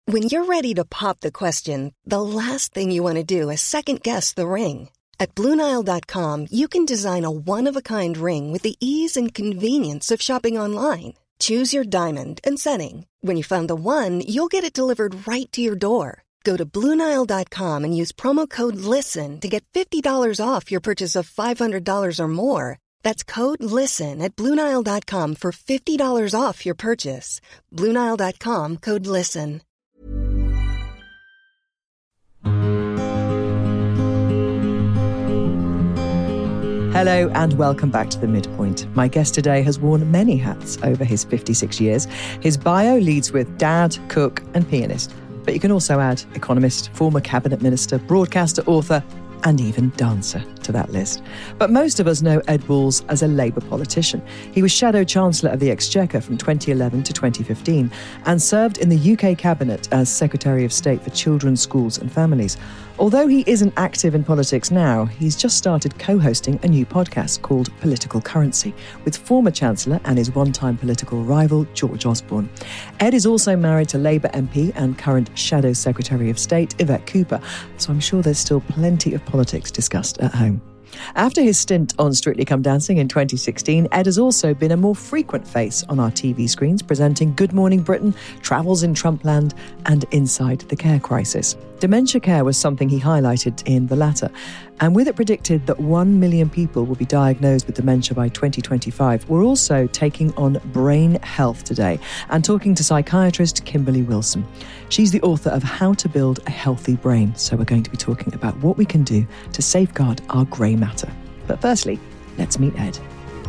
When you're ready to pop the question, the last thing you want to do is second-guess the ring. At BlueNile.com, you can design a one-of-a-kind ring with the ease and convenience of shopping online. Choose your diamond and setting. When you find the one, you'll get it delivered right to your door. Go to BlueNile.com and use promo code LISTEN to get $50 off your purchase of $500 or more. That's code LISTEN at BlueNile.com for $50 off your purchase. BlueNile.com, code LISTEN. Hello and welcome back to The Midpoint. My guest today has worn many hats over his 56 years. His bio leads with dad, cook and pianist. But you can also add economist, former cabinet minister, broadcaster, author and even dancer to that list. But most of us know Ed Balls as a Labour politician. He was Shadow Chancellor of the Exchequer from 2011 to 2015 and served in the UK Cabinet as Secretary of State for Children, Schools and Families. Although he isn't active in politics now, he's just started co-hosting a new podcast called Political Currency with former Chancellor and his one-time political rival, George Osborne. Ed is also married to Labour MP and current Shadow Secretary of State, Yvette Cooper, so I'm sure there's still plenty of politics discussed at home. After his stint on Strictly Come Dancing in 2016, Ed has also been a more frequent face on our TV screens, presenting Good Morning Britain, Travels in Trumpland and Inside the Care Crisis. Dementia care was something he highlighted in the latter, and with it predicted that 1 million people will be diagnosed with dementia by 2025, we're also taking on brain health today and talking to psychiatrist Kimberly Wilson. She's the author of How to Build a Healthy Brain, so we're going to be talking about what we can do to safeguard our grey matter. But firstly, let's meet Ed.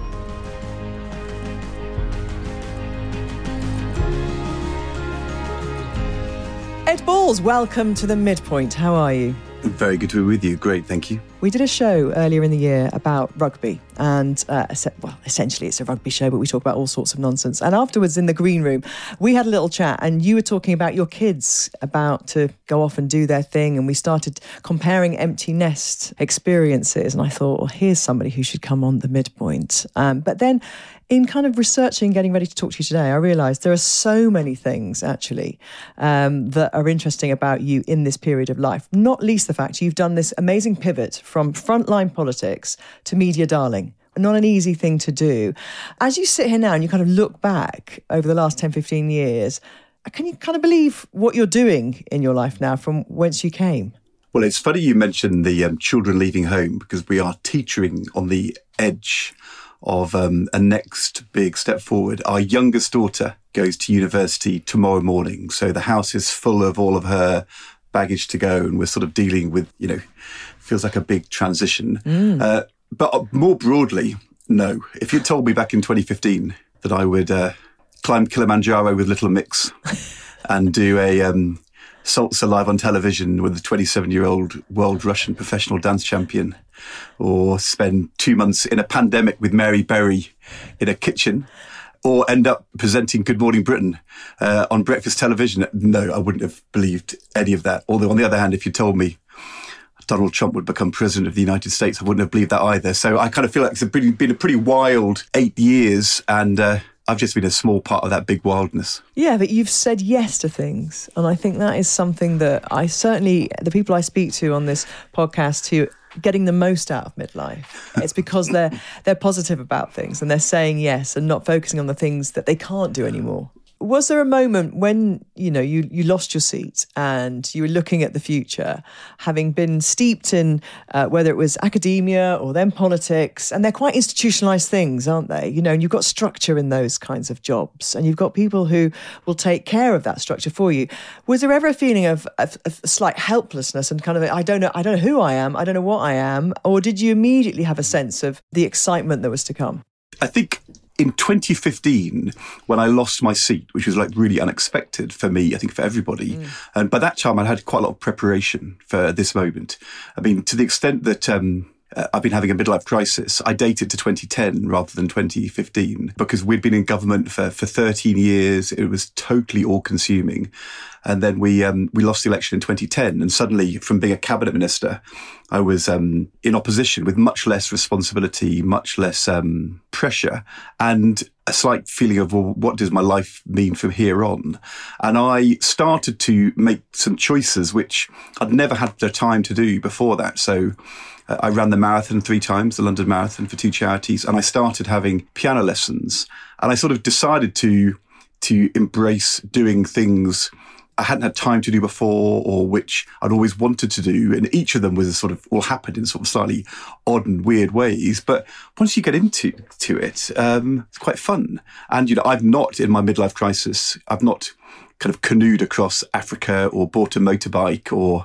Ed Balls, welcome to The Midpoint. How are you? Very good to be with you. Great, thank you. We did a show earlier in the year about rugby and, essentially it's a rugby show, but we talk about all sorts of nonsense. And afterwards in the green room, we had a little chat and you were talking about your kids about to go off and do their thing. And we started comparing empty nest experiences. And I thought, well, here's somebody who should come on The Midpoint. But then in kind of researching, getting ready to talk to you today, I realised there are so many things, actually, that are interesting about you in this period of life. Not least the fact you've done this amazing pivot from frontline politics to media darling. Not an easy thing to do. As you sit here now and you kind of look back over the last 10, 15 years, can you kind of believe what you're doing in your life now from whence you came? Well, it's funny you mentioned the children leaving home because we are teetering on the edge of a next big step forward. Our youngest daughter goes to university tomorrow morning. So the house is full of all of her baggage to go and we're sort of dealing with, feels like a big transition. But more broadly, no. If you told me back in 2015 that I would climb Kilimanjaro with Little Mix and do a salsa live on television with a 27-year-old world Russian professional dance champion, or spend 2 months in a pandemic with Mary Berry in a kitchen, or end up presenting Good Morning Britain on breakfast television, no, I wouldn't have believed any of that. Although, on the other hand, if you told me Donald Trump would become president of the United States, I wouldn't have believed that either. So I kind of feel like it's been a pretty wild 8 years, and I've just been a small part of that big wildness. Yeah, but you've said yes to things. And I think that is something that the people I speak to on this podcast who are getting the most out of midlife, it's because they're positive about things and they're saying yes and not focusing on the things that they can't do anymore. Was there a moment when, you lost your seat and you were looking at the future, having been steeped in whether it was academia or then politics, and they're quite institutionalised things, aren't they? And you've got structure in those kinds of jobs and you've got people who will take care of that structure for you. Was there ever a feeling of a slight helplessness and kind of, I don't know who I am, I don't know what I am, or did you immediately have a sense of the excitement that was to come? I think in 2015, when I lost my seat, which was like really unexpected for me, I think for everybody, and by that time I had quite a lot of preparation for this moment. I mean, to the extent that I've been having a midlife crisis. I dated to 2010 rather than 2015 because we'd been in government for 13 years. It was totally all-consuming. And then we lost the election in 2010. And suddenly, from being a cabinet minister, I was in opposition with much less responsibility, much less pressure, and a slight feeling of, well, what does my life mean from here on? And I started to make some choices which I'd never had the time to do before that. So I ran the marathon 3 times, the London Marathon, for 2 charities, and I started having piano lessons. And I sort of decided to embrace doing things I hadn't had time to do before, or which I'd always wanted to do. And each of them was sort of all happened in sort of slightly odd and weird ways. But once you get into it, it's quite fun. And, I've not, in my midlife crisis, I've not kind of canoed across Africa or bought a motorbike or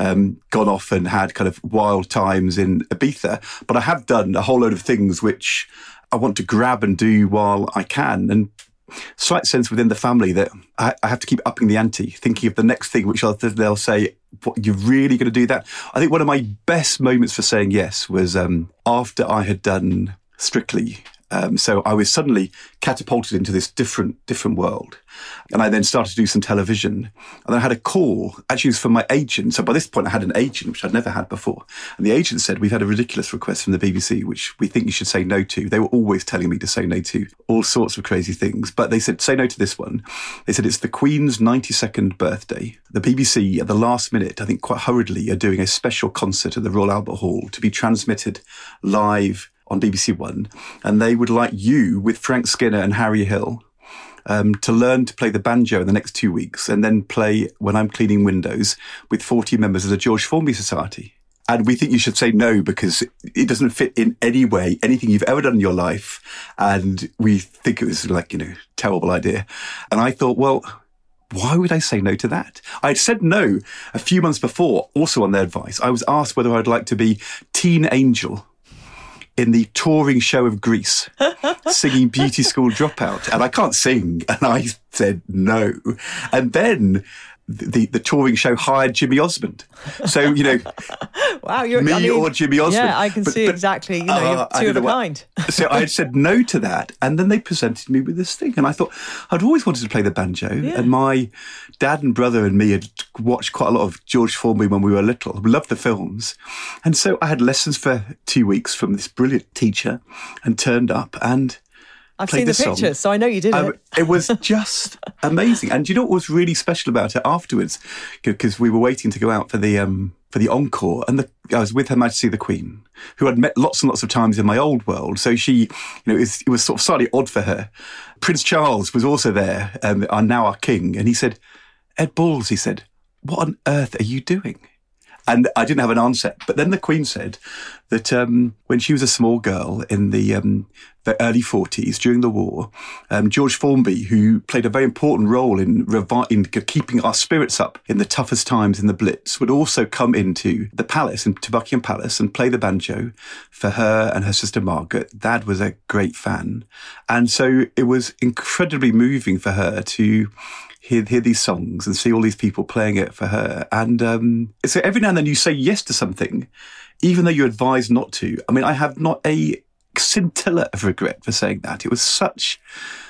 gone off and had kind of wild times in Ibiza. But I have done a whole load of things which I want to grab and do while I can. And slight sense within the family that I have to keep upping the ante, thinking of the next thing, which they'll say, what, you're really going to do that? I think one of my best moments for saying yes was after I had done Strictly. So I was suddenly catapulted into this different world. And I then started to do some television. And I had a call, actually it was from my agent. So by this point I had an agent, which I'd never had before. And the agent said, we've had a ridiculous request from the BBC, which we think you should say no to. They were always telling me to say no to all sorts of crazy things. But they said, say no to this one. They said, it's the Queen's 92nd birthday. The BBC at the last minute, I think quite hurriedly, are doing a special concert at the Royal Albert Hall to be transmitted live on BBC One, and they would like you with Frank Skinner and Harry Hill to learn to play the banjo in the next 2 weeks, and then play When I'm Cleaning Windows with 40 members of the George Formby Society. And we think you should say no because it doesn't fit in any way anything you've ever done in your life, and we think it was like, terrible idea. And I thought, well, why would I say no to that? I'd said no a few months before, also on their advice. I was asked whether I'd like to be Teen Angel in the touring show of Greece, singing Beauty School Dropout. And I can't sing. And I said no. And then the touring show hired Jimmy Osmond. So, wow, or Jimmy Osmond. Yeah, I can see exactly, you're two of a kind. So I had said no to that. And then they presented me with this thing. And I thought, I'd always wanted to play the banjo. Yeah. And my dad and brother and me had watched quite a lot of George Formby when we were little. We loved the films. And so I had lessons for 2 weeks from this brilliant teacher and turned up and I've seen the pictures, so I know you did it. It was just amazing. And do you know what was really special about it afterwards? Because we were waiting to go out for the encore, and I was with Her Majesty the Queen, who I'd met lots and lots of times in my old world. So she, it was sort of slightly odd for her. Prince Charles was also there, now our king, and he said, Ed Balls, he said, what on earth are you doing? And I didn't have an answer. But then the Queen said that when she was a small girl in the early 40s during the war, George Formby, who played a very important role in keeping our spirits up in the toughest times in the Blitz, would also come into the palace, into Buckingham Palace, and play the banjo for her and her sister Margaret. Dad was a great fan. And so it was incredibly moving for her to hear these songs and see all these people playing it for her. And so every now and then you say yes to something, even though you're advised not to. I mean, I have not a scintilla of regret for saying that. It was such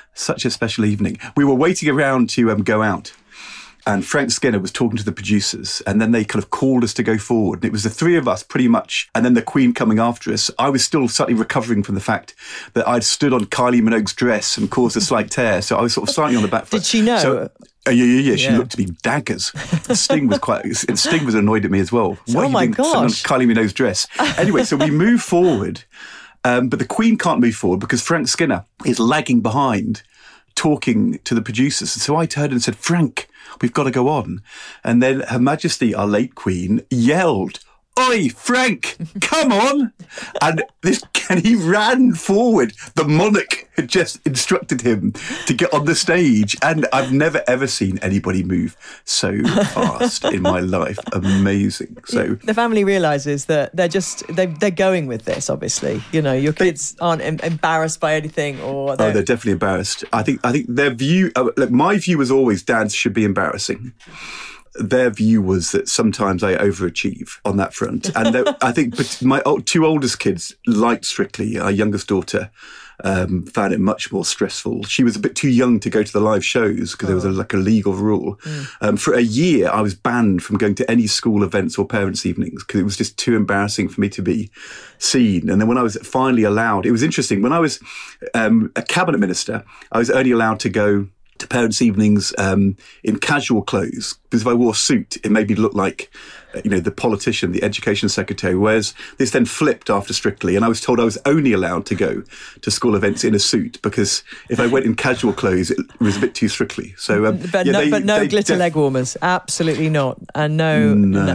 a special evening. We were waiting around to go out, and Frank Skinner was talking to the producers, and then they kind of called us to go forward. And it was the 3 of us pretty much, and then the Queen coming after us. I was still slightly recovering from the fact that I'd stood on Kylie Minogue's dress and caused a slight tear. So I was sort of slightly on the back foot. Did she know? So, yeah. She looked at me daggers. Sting was annoyed at me as well. Why oh my gosh! On Kylie Minogue's dress. Anyway, so we move forward, but the Queen can't move forward because Frank Skinner is lagging behind, talking to the producers. And so I turned and said, Frank, we've got to go on. And then Her Majesty, our late Queen, yelled, Oi, Frank, come on. And he ran forward. The monarch had just instructed him to get on the stage. And I've never, ever seen anybody move so fast in my life. Amazing. So the family realises that they're going with this, obviously. Your kids aren't embarrassed by anything. They're definitely embarrassed. I think their view, my view was always dads should be embarrassing. their view was that sometimes I overachieve on that front. And I think my two oldest kids liked Strictly. Our youngest daughter found it much more stressful. She was a bit too young to go to the live shows because there was a legal rule. For a year, I was banned from going to any school events or parents' evenings because it was just too embarrassing for me to be seen. And then when I was finally allowed, it was interesting. When I was a cabinet minister, I was only allowed to go to parents' evenings in casual clothes, because if I wore a suit, it made me look like, the politician, the education secretary, whereas this then flipped after Strictly, and I was told I was only allowed to go to school events in a suit, because if I went in casual clothes, it was a bit too Strictly. So, no glitter leg warmers, absolutely not, and no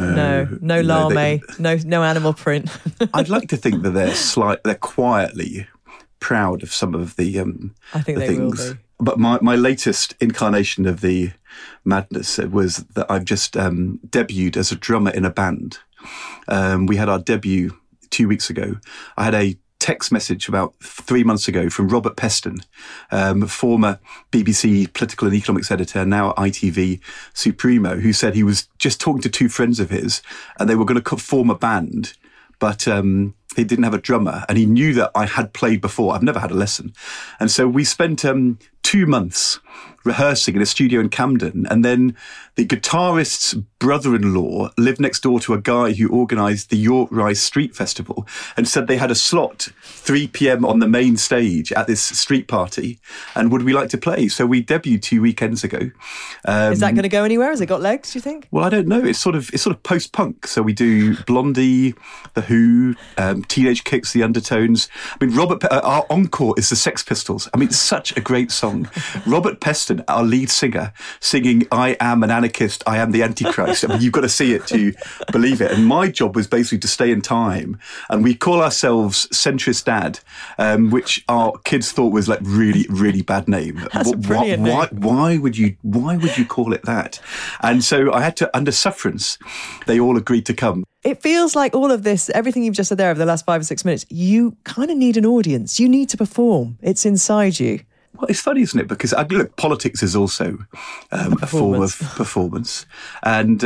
lame, no animal print. I'd like to think that they're quietly proud of some of the I think they things. Will be. But my latest incarnation of the madness was that I've just debuted as a drummer in a band. We had our debut 2 weeks ago. I had a text message about 3 months ago from Robert Peston, former BBC political and economics editor, now at ITV Supremo, who said he was just talking to two friends of his and they were going to form a band, but he didn't have a drummer, and he knew that I had played before. I've never had a lesson. And so we spent 2 months rehearsing in a studio in Camden, and then the guitarist's brother-in-law lived next door to a guy who organised the York Rise Street Festival, and said they had a slot 3 p.m. on the main stage at this street party, and would we like to play? So we debuted 2 weekends ago. Is that going to go anywhere? Has it got legs, do you think? Well, I don't know. It's sort of post-punk. So we do Blondie, The Who, Teenage Kicks, The Undertones. I mean, our encore is the Sex Pistols. I mean, it's such a great song. Robert Peston, our lead singer, singing "I am an anarchist, I am the Antichrist." I mean, you've got to see it to believe it. And my job was basically to stay in time. And we call ourselves Centrist Dad, which our kids thought was like really, really bad name. That's a brilliant name. Why would you call it that? And so I had to, under sufferance, they all agreed to come. It feels like all of this, everything you've just said there over the last 5 or 6 minutes, you kind of need an audience. You need to perform. It's inside you. Well, it's funny, isn't it? Because look, politics is also a form of performance, and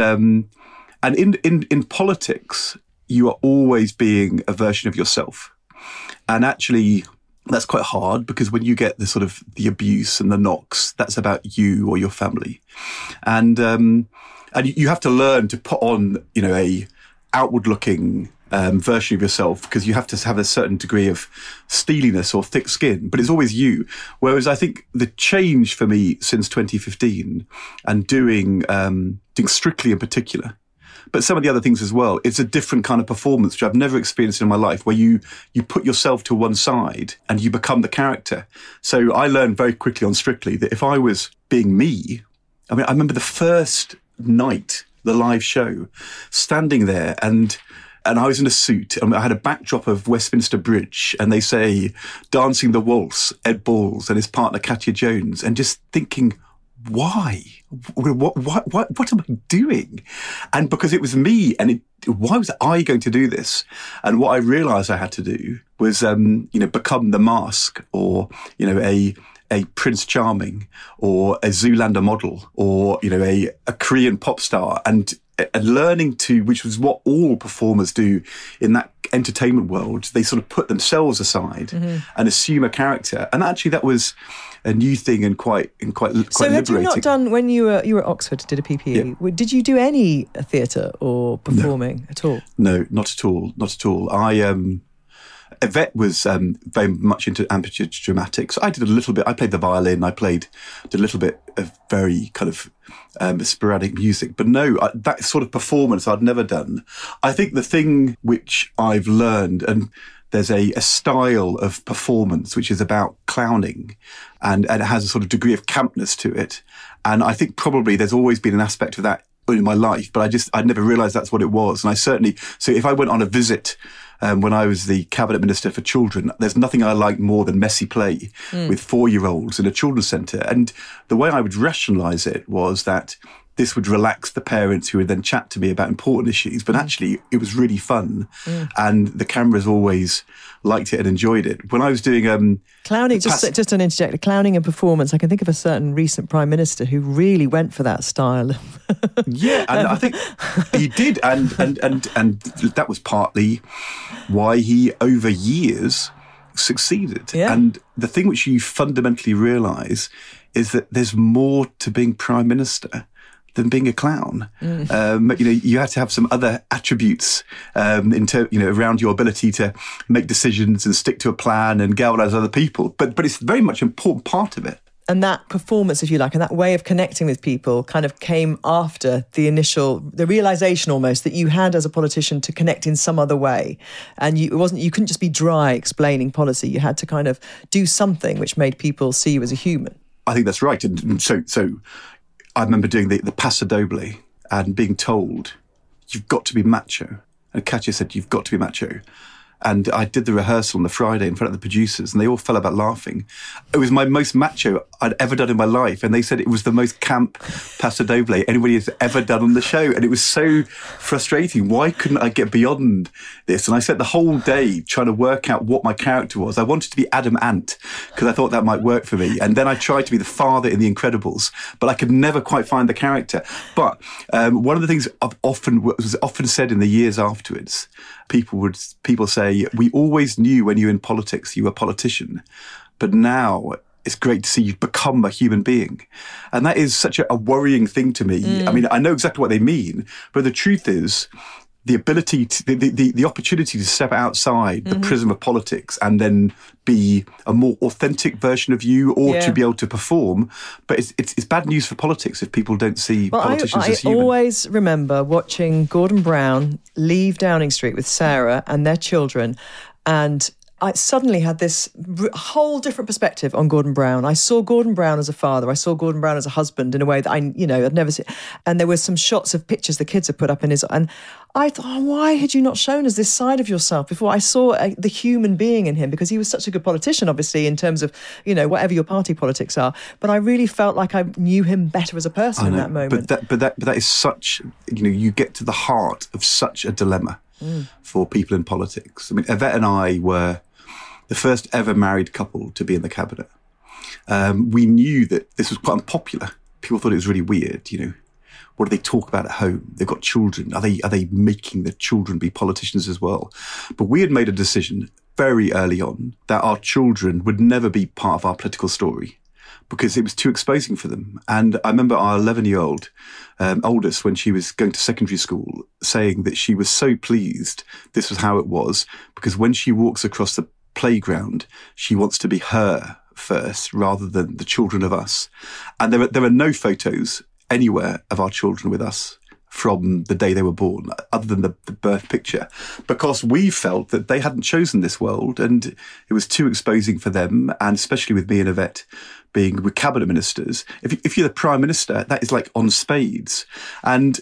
in politics, you are always being a version of yourself, and actually, that's quite hard because when you get the sort of the abuse and the knocks, that's about you or your family, and you have to learn to put on, a outward-looking version of yourself, because you have to have a certain degree of steeliness or thick skin, but it's always you. Whereas I think the change for me since 2015 and doing Strictly in particular, but some of the other things as well, it's a different kind of performance which I've never experienced in my life, where you put yourself to one side and you become the character. So I learned very quickly on Strictly that if I was being me, I mean, I remember the first night, the live show, standing there and I was in a suit and I had a backdrop of Westminster Bridge, and they say "Dancing the Waltz," Ed Balls and his partner Katya Jones, and just thinking, why? What am I doing? And because it was me, and why was I going to do this? And what I realised I had to do was, become the Mask, or a Prince Charming, or a Zoolander model, or a Korean pop star, and learning to, which was what all performers do in that entertainment world, they sort of put themselves aside and assume a character. And actually that was a new thing and quite liberating. So had you not done, when you were at Oxford, did a PPE, did you do any theatre or performing at all? No, not at all. Yvette was very much into amateur dramatics. I did a little bit. I played the violin. did a little bit of very kind of sporadic music. But no, that sort of performance I'd never done. I think the thing which I've learned, and there's a style of performance which is about clowning, and it has a sort of degree of campness to it. And I think probably there's always been an aspect of that in my life, but I'd never realised that's what it was. And so if I went on a visit when I was the cabinet minister for children, there's nothing I liked more than messy play with 4-year-olds in a children's centre. And the way I would rationalise it was that this would relax the parents who would then chat to me about important issues. But actually, it was really fun. And the cameras always liked it and enjoyed it. When I was doing... clowning, just an interject, clowning and performance, I can think of a certain recent Prime Minister who really went for that style. Yeah, and I think he did. And that was partly why he, over years, succeeded. Yeah. And the thing which you fundamentally realise is that there's more to being Prime Minister than being a clown. You had to have some other attributes around your ability to make decisions and stick to a plan and galvanise other people. But it's very much an important part of it. And that performance, if you like, and that way of connecting with people kind of came after the realisation almost that you had as a politician to connect in some other way. And you couldn't just be dry explaining policy. You had to kind of do something which made people see you as a human. I think that's right. And so I remember doing the Paso Doble and being told, you've got to be macho. And Katya said, you've got to be macho. And I did the rehearsal on the Friday in front of the producers and they all fell about laughing. It was my most macho I'd ever done in my life. And they said it was the most camp Paso Doble anybody has ever done on the show. And it was so frustrating. Why couldn't I get beyond this? And I spent the whole day trying to work out what my character was. I wanted to be Adam Ant because I thought that might work for me. And then I tried to be the father in The Incredibles, but I could never quite find the character. But one of the things was often said in the years afterwards, people say, we always knew when you were in politics, you were a politician, but now it's great to see you become a human being. And that is such a worrying thing to me. I mean, I know exactly what they mean, but the truth is the ability to, the opportunity to step outside the prism of politics and then be a more authentic version of you or to be able to perform. But it's bad news for politics if people don't see politicians as human. I always remember watching Gordon Brown leave Downing Street with Sarah and their children, and I suddenly had this whole different perspective on Gordon Brown. I saw Gordon Brown as a father. I saw Gordon Brown as a husband in a way that I'd never seen. And there were some shots of pictures the kids had put up in his... And I thought, why had you not shown us this side of yourself before? I saw the human being in him because he was such a good politician, obviously, in terms of, whatever your party politics are. But I really felt like I knew him better as a person in that moment. But that is such... you get to the heart of such a dilemma for people in politics. I mean, Yvette and I were the first ever married couple to be in the cabinet. We knew that this was quite unpopular. People thought it was really weird, What do they talk about at home? They've got children. Are they making the children be politicians as well? But we had made a decision very early on that our children would never be part of our political story because it was too exposing for them. And I remember our 11-year-old oldest, when she was going to secondary school, saying that she was so pleased this was how it was because when she walks across the playground, she wants to be her first rather than the children of us. And there are no photos anywhere of our children with us from the day they were born, other than the birth picture, because we felt that they hadn't chosen this world and it was too exposing for them, and especially with me and Yvette being with cabinet ministers. If you're the Prime Minister, that is like on spades. And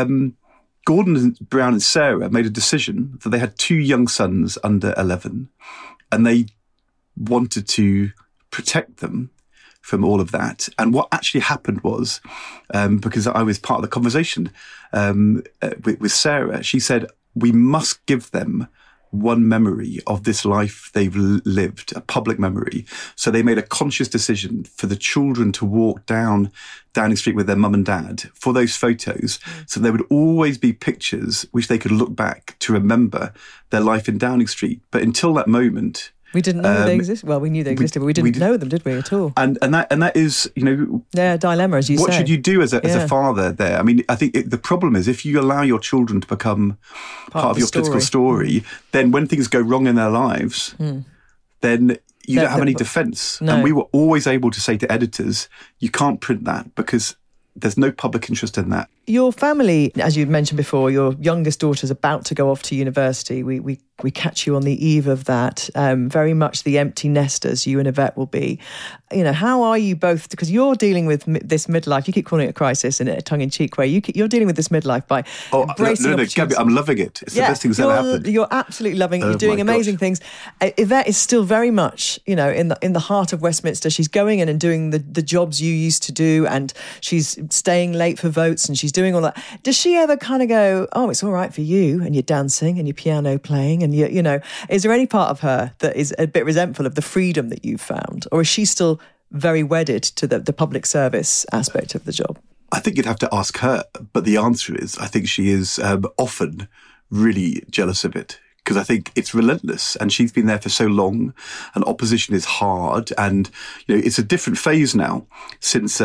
Gordon Brown and Sarah made a decision that they had 2 young sons under 11, and they wanted to protect them from all of that. And what actually happened was, because I was part of the conversation with Sarah, she said, we must give them one memory of this life they've lived, a public memory. So they made a conscious decision for the children to walk down Downing Street with their mum and dad for those photos. So there would always be pictures which they could look back to remember their life in Downing Street. But until that moment... We didn't know they existed. Well, we knew they existed, but we didn't know them, did we, at all? And that is, their dilemma, as you say. What should you do as a father there? I mean, I think the problem is if you allow your children to become part of your political story, then when things go wrong in their lives, then you don't have any defence. No. And we were always able to say to editors, you can't print that because there's no public interest in that. Your family, as you mentioned before, your youngest daughter's about to go off to university. We catch you on the eve of that. Very much the empty nesters you and Yvette will be. You know, how are you both? Because you're dealing with this midlife. You keep calling it a crisis in a tongue-in-cheek way. You're dealing with this midlife by embracing no, Gabby, I'm loving it. It's the best thing that's ever happened. You're absolutely loving it. You're doing amazing things. Yvette is still very much, you know, in the heart of Westminster. She's going in and doing the jobs you used to do, and she's staying late for votes, and she's doing all that. Does she ever kind of go, oh, it's all right for you, and you're dancing and you're piano playing, and you know, is there any part of her that is a bit resentful of the freedom that you've found, or is she still very wedded to the public service aspect of the job? I think you'd have to ask her, but the answer is I think she is often really jealous of it, because I think it's relentless, and she's been there for so long, and opposition is hard, and you know, it's a different phase now since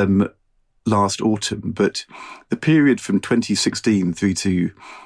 last autumn, but the period from 2016 through to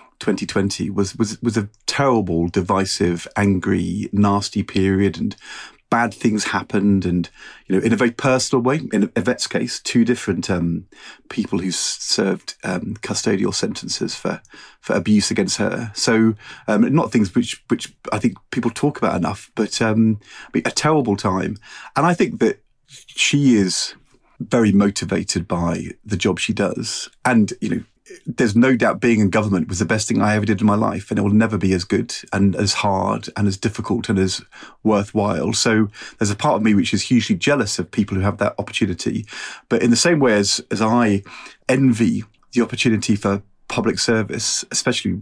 2020 was a terrible, divisive, angry, nasty period, and bad things happened, and you know, in a very personal way. In Yvette's case, 2 different people who served custodial sentences for abuse against her. So not things which I think people talk about enough, but a terrible time. And I think that she is very motivated by the job she does, and you know, there's no doubt being in government was the best thing I ever did in my life, and it will never be as good and as hard and as difficult and as worthwhile. So there's a part of me which is hugely jealous of people who have that opportunity. But in the same way as I envy the opportunity for public service, especially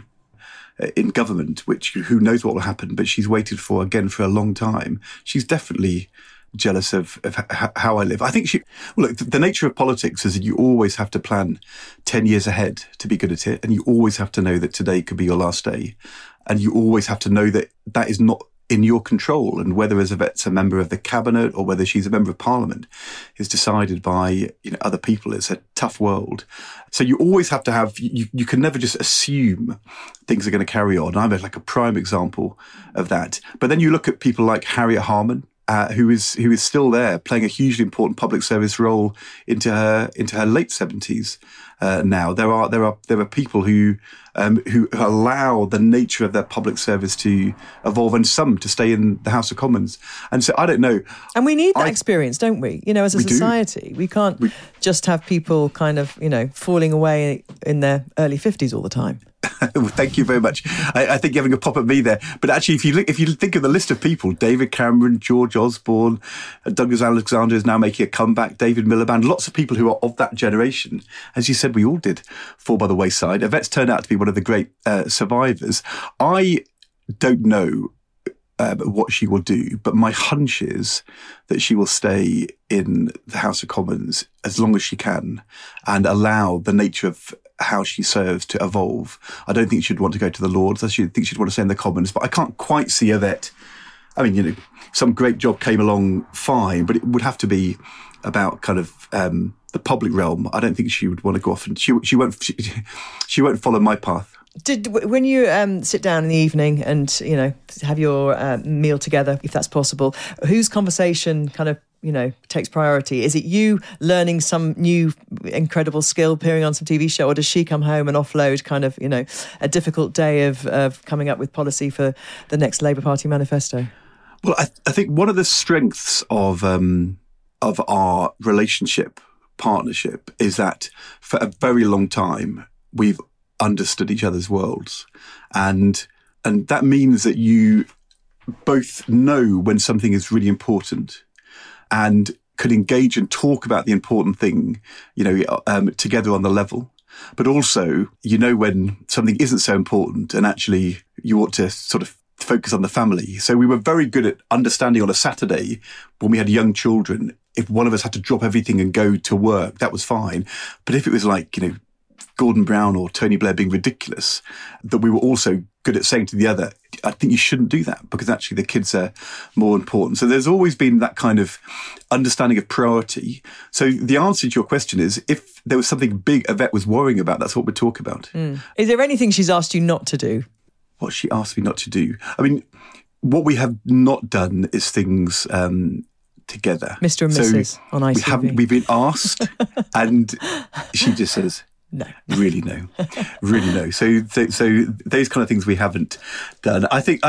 in government, which who knows what will happen, but she's waited for a long time. She's definitely jealous of how I live. I think the nature of politics is that you always have to plan 10 years ahead to be good at it. And you always have to know that today could be your last day. And you always have to know that that is not in your control. And whether Yvette's a member of the cabinet or whether she's a member of parliament is decided by, you know, other people. It's a tough world. So you always have to have, you can never just assume things are going to carry on. I'm like a prime example of that. But then you look at people like Harriet Harman, who is still there, playing a hugely important public service role into her late 70s. Now there are people who allow the nature of their public service to evolve, and some to stay in the House of Commons. And so I don't know. And we need that experience, don't we? You know, as a society, we can't just have people kind of, you know, falling away in their early 50s all the time. Well, thank you very much. I think you're having a pop at me there. But actually, if you think of the list of people, David Cameron, George Osborne, Douglas Alexander is now making a comeback, David Miliband, lots of people who are of that generation. As you said, we all did fall by the wayside. Yvette's turned out to be one of the great survivors. I don't know what she will do, but my hunch is that she will stay in the House of Commons as long as she can and allow the nature of how she serves to evolve. I don't think she'd want to go to the Lords. I think she'd want to stay in the Commons, but I can't quite see Yvette. I mean, you know, some great job came along, fine, but it would have to be about kind of the public realm. I don't think she would want to go off, and she won't follow my path. When you sit down in the evening and, you know, have your meal together, if that's possible, whose conversation kind of, you know, takes priority? Is it you learning some new incredible skill, appearing on some TV show, or does she come home and offload kind of, you know, a difficult day of coming up with policy for the next Labour Party manifesto? Well, I think one of the strengths of our partnership is that for a very long time we've understood each other's worlds, and that means that you both know when something is really important and could engage and talk about the important thing, you know, together on the level. But also, you know, when something isn't so important and actually you ought to sort of focus on the family. So we were very good at understanding on a Saturday when we had young children, if one of us had to drop everything and go to work, that was fine. But if it was like, you know, Gordon Brown or Tony Blair being ridiculous, that we were also good at saying to the other, I think you shouldn't do that because actually the kids are more important. So there's always been that kind of understanding of priority. So the answer to your question is, if there was something big Yvette was worrying about, that's what we'd talk about. Is there anything she's asked you not to do? What she asked me not to do? I mean, what we have not done is things together. Mr. and Mrs. on ITV. We've been asked and she just says, No. Really no. So those kind of things we haven't done. I think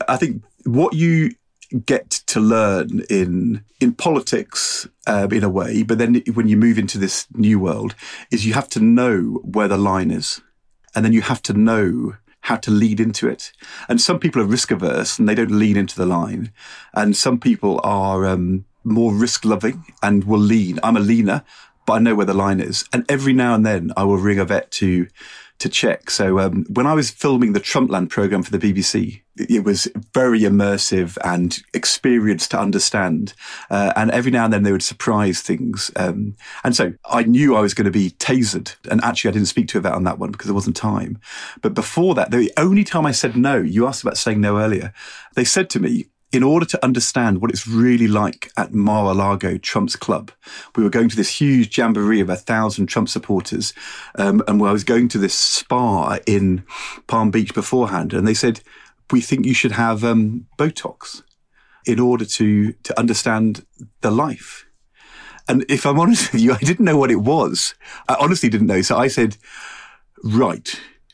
what you get to learn in politics in a way, but then when you move into this new world, is you have to know where the line is, and then you have to know how to lead into it. And some people are risk averse and they don't lean into the line, and some people are more risk loving and will lean. I'm a leaner, but I know where the line is. And every now and then I will ring a vet to check. So when I was filming the Trumpland programme for the BBC, it was very immersive and experience to understand. And every now and then they would surprise things. And so I knew I was going to be tasered. And actually I didn't speak to a vet on that one because there wasn't time. But before that, the only time I said no, you asked about saying no earlier, they said to me, in order to understand what it's really like at Mar-a-Lago, Trump's club, we were going to this huge jamboree of 1,000 Trump supporters. And I was going to this spa in Palm Beach beforehand. And they said, we think you should have Botox in order to understand the life. And if I'm honest with you, I didn't know what it was. I honestly didn't know. So I said, right.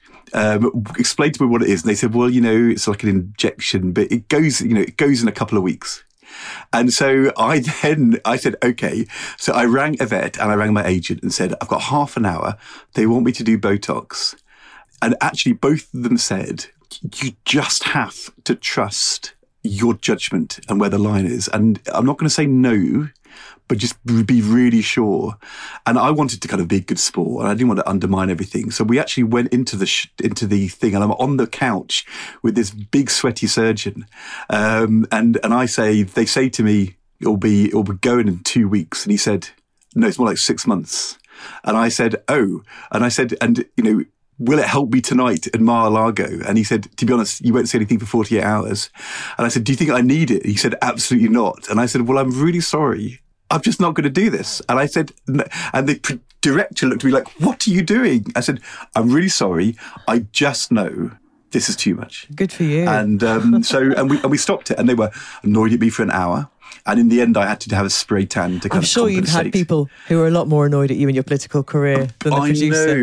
Explain to me what it is. And they said, well, it's like an injection, but it goes in a couple of weeks. And so I said, okay. So I rang a vet and I rang my agent and said, I've got half an hour. They want me to do Botox. And actually both of them said, you just have to trust your judgment and where the line is. And I'm not going to say no, but just be really sure. And I wanted to kind of be a good sport, and I didn't want to undermine everything. So we actually went into the thing, and I'm on the couch with this big sweaty surgeon. And they say to me, it'll be going in 2 weeks. And he said, no, it's more like 6 months. And I said, oh, and I said, will it help me tonight at Mar-a-Lago? And he said, to be honest, you won't say anything for 48 hours. And I said, do you think I need it? He said, absolutely not. And I said, well, I'm really sorry. I'm just not going to do this. And I said, no. And the director looked at me like, what are you doing? I said, I'm really sorry. I just know this is too much. Good for you. And we stopped it, and they were annoyed at me for an hour. And in the end, I had to have a spray tan to kind of compensate. I'm sure you've had people who are a lot more annoyed at you in your political career than the producer. I know,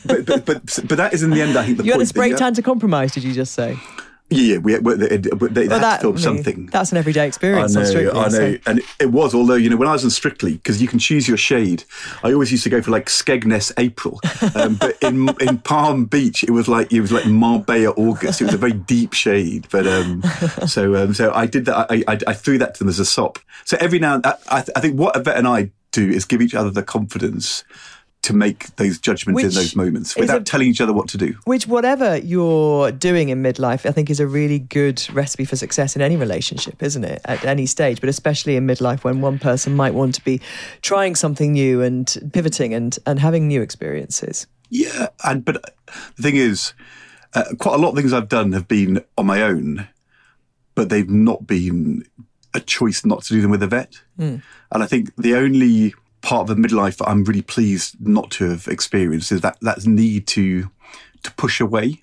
but that is in the end, I think, the point. You had a spray tan to compromise, did you just say? Yeah, they had to film something. That's an everyday experience on Strictly. I know. So. And it was, although, when I was on Strictly, because you can choose your shade, I always used to go for like Skegness April. But in Palm Beach, it was like Marbella August. It was a very deep shade. But so I did that. I threw that to them as a sop. So every now and then, I think what a vet and I do is give each other the confidence to make those judgments in those moments without telling each other what to do. Which, whatever you're doing in midlife, I think is a really good recipe for success in any relationship, isn't it? At any stage, but especially in midlife when one person might want to be trying something new and pivoting and having new experiences. Yeah, but the thing is, quite a lot of things I've done have been on my own, but they've not been a choice not to do them with a vet. And I think the only part of the midlife that I'm really pleased not to have experienced is that need to push away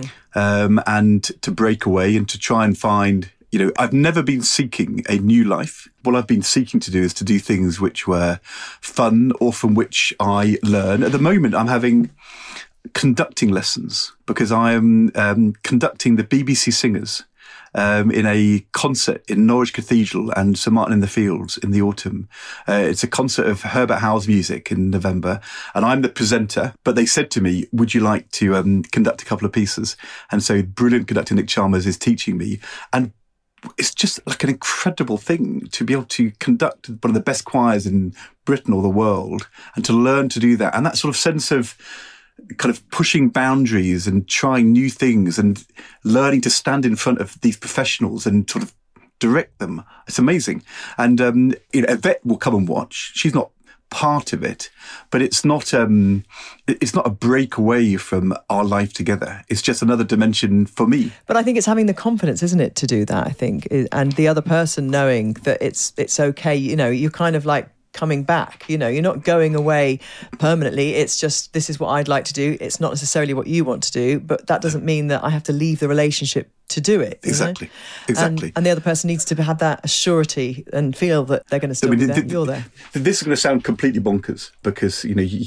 and to break away and to try and find, I've never been seeking a new life. What I've been seeking to do is to do things which were fun or from which I learn. At the moment, I'm having conducting lessons because I am conducting the BBC Singers in a concert in Norwich Cathedral and St Martin in the Fields in the autumn. It's a concert of Herbert Howell's music in November, and I'm the presenter. But they said to me, would you like to conduct a couple of pieces? And so brilliant conductor Nick Chalmers is teaching me. And it's just like an incredible thing to be able to conduct one of the best choirs in Britain or the world and to learn to do that. And that sort of sense of kind of pushing boundaries and trying new things and learning to stand in front of these professionals and sort of direct them. It's amazing. And, a vet will come and watch. She's not part of it, but it's not a break away from our life together. It's just another dimension for me. But I think it's having the confidence, isn't it, to do that, I think. And the other person knowing that it's okay, you're kind of like coming back, you're not going away permanently. It's just, this is what I'd like to do. It's not necessarily what you want to do, but that doesn't mean that I have to leave the relationship to do it. Exactly. And the other person needs to have that surety and feel that they're going to still be there. You're there. This is going to sound completely bonkers because,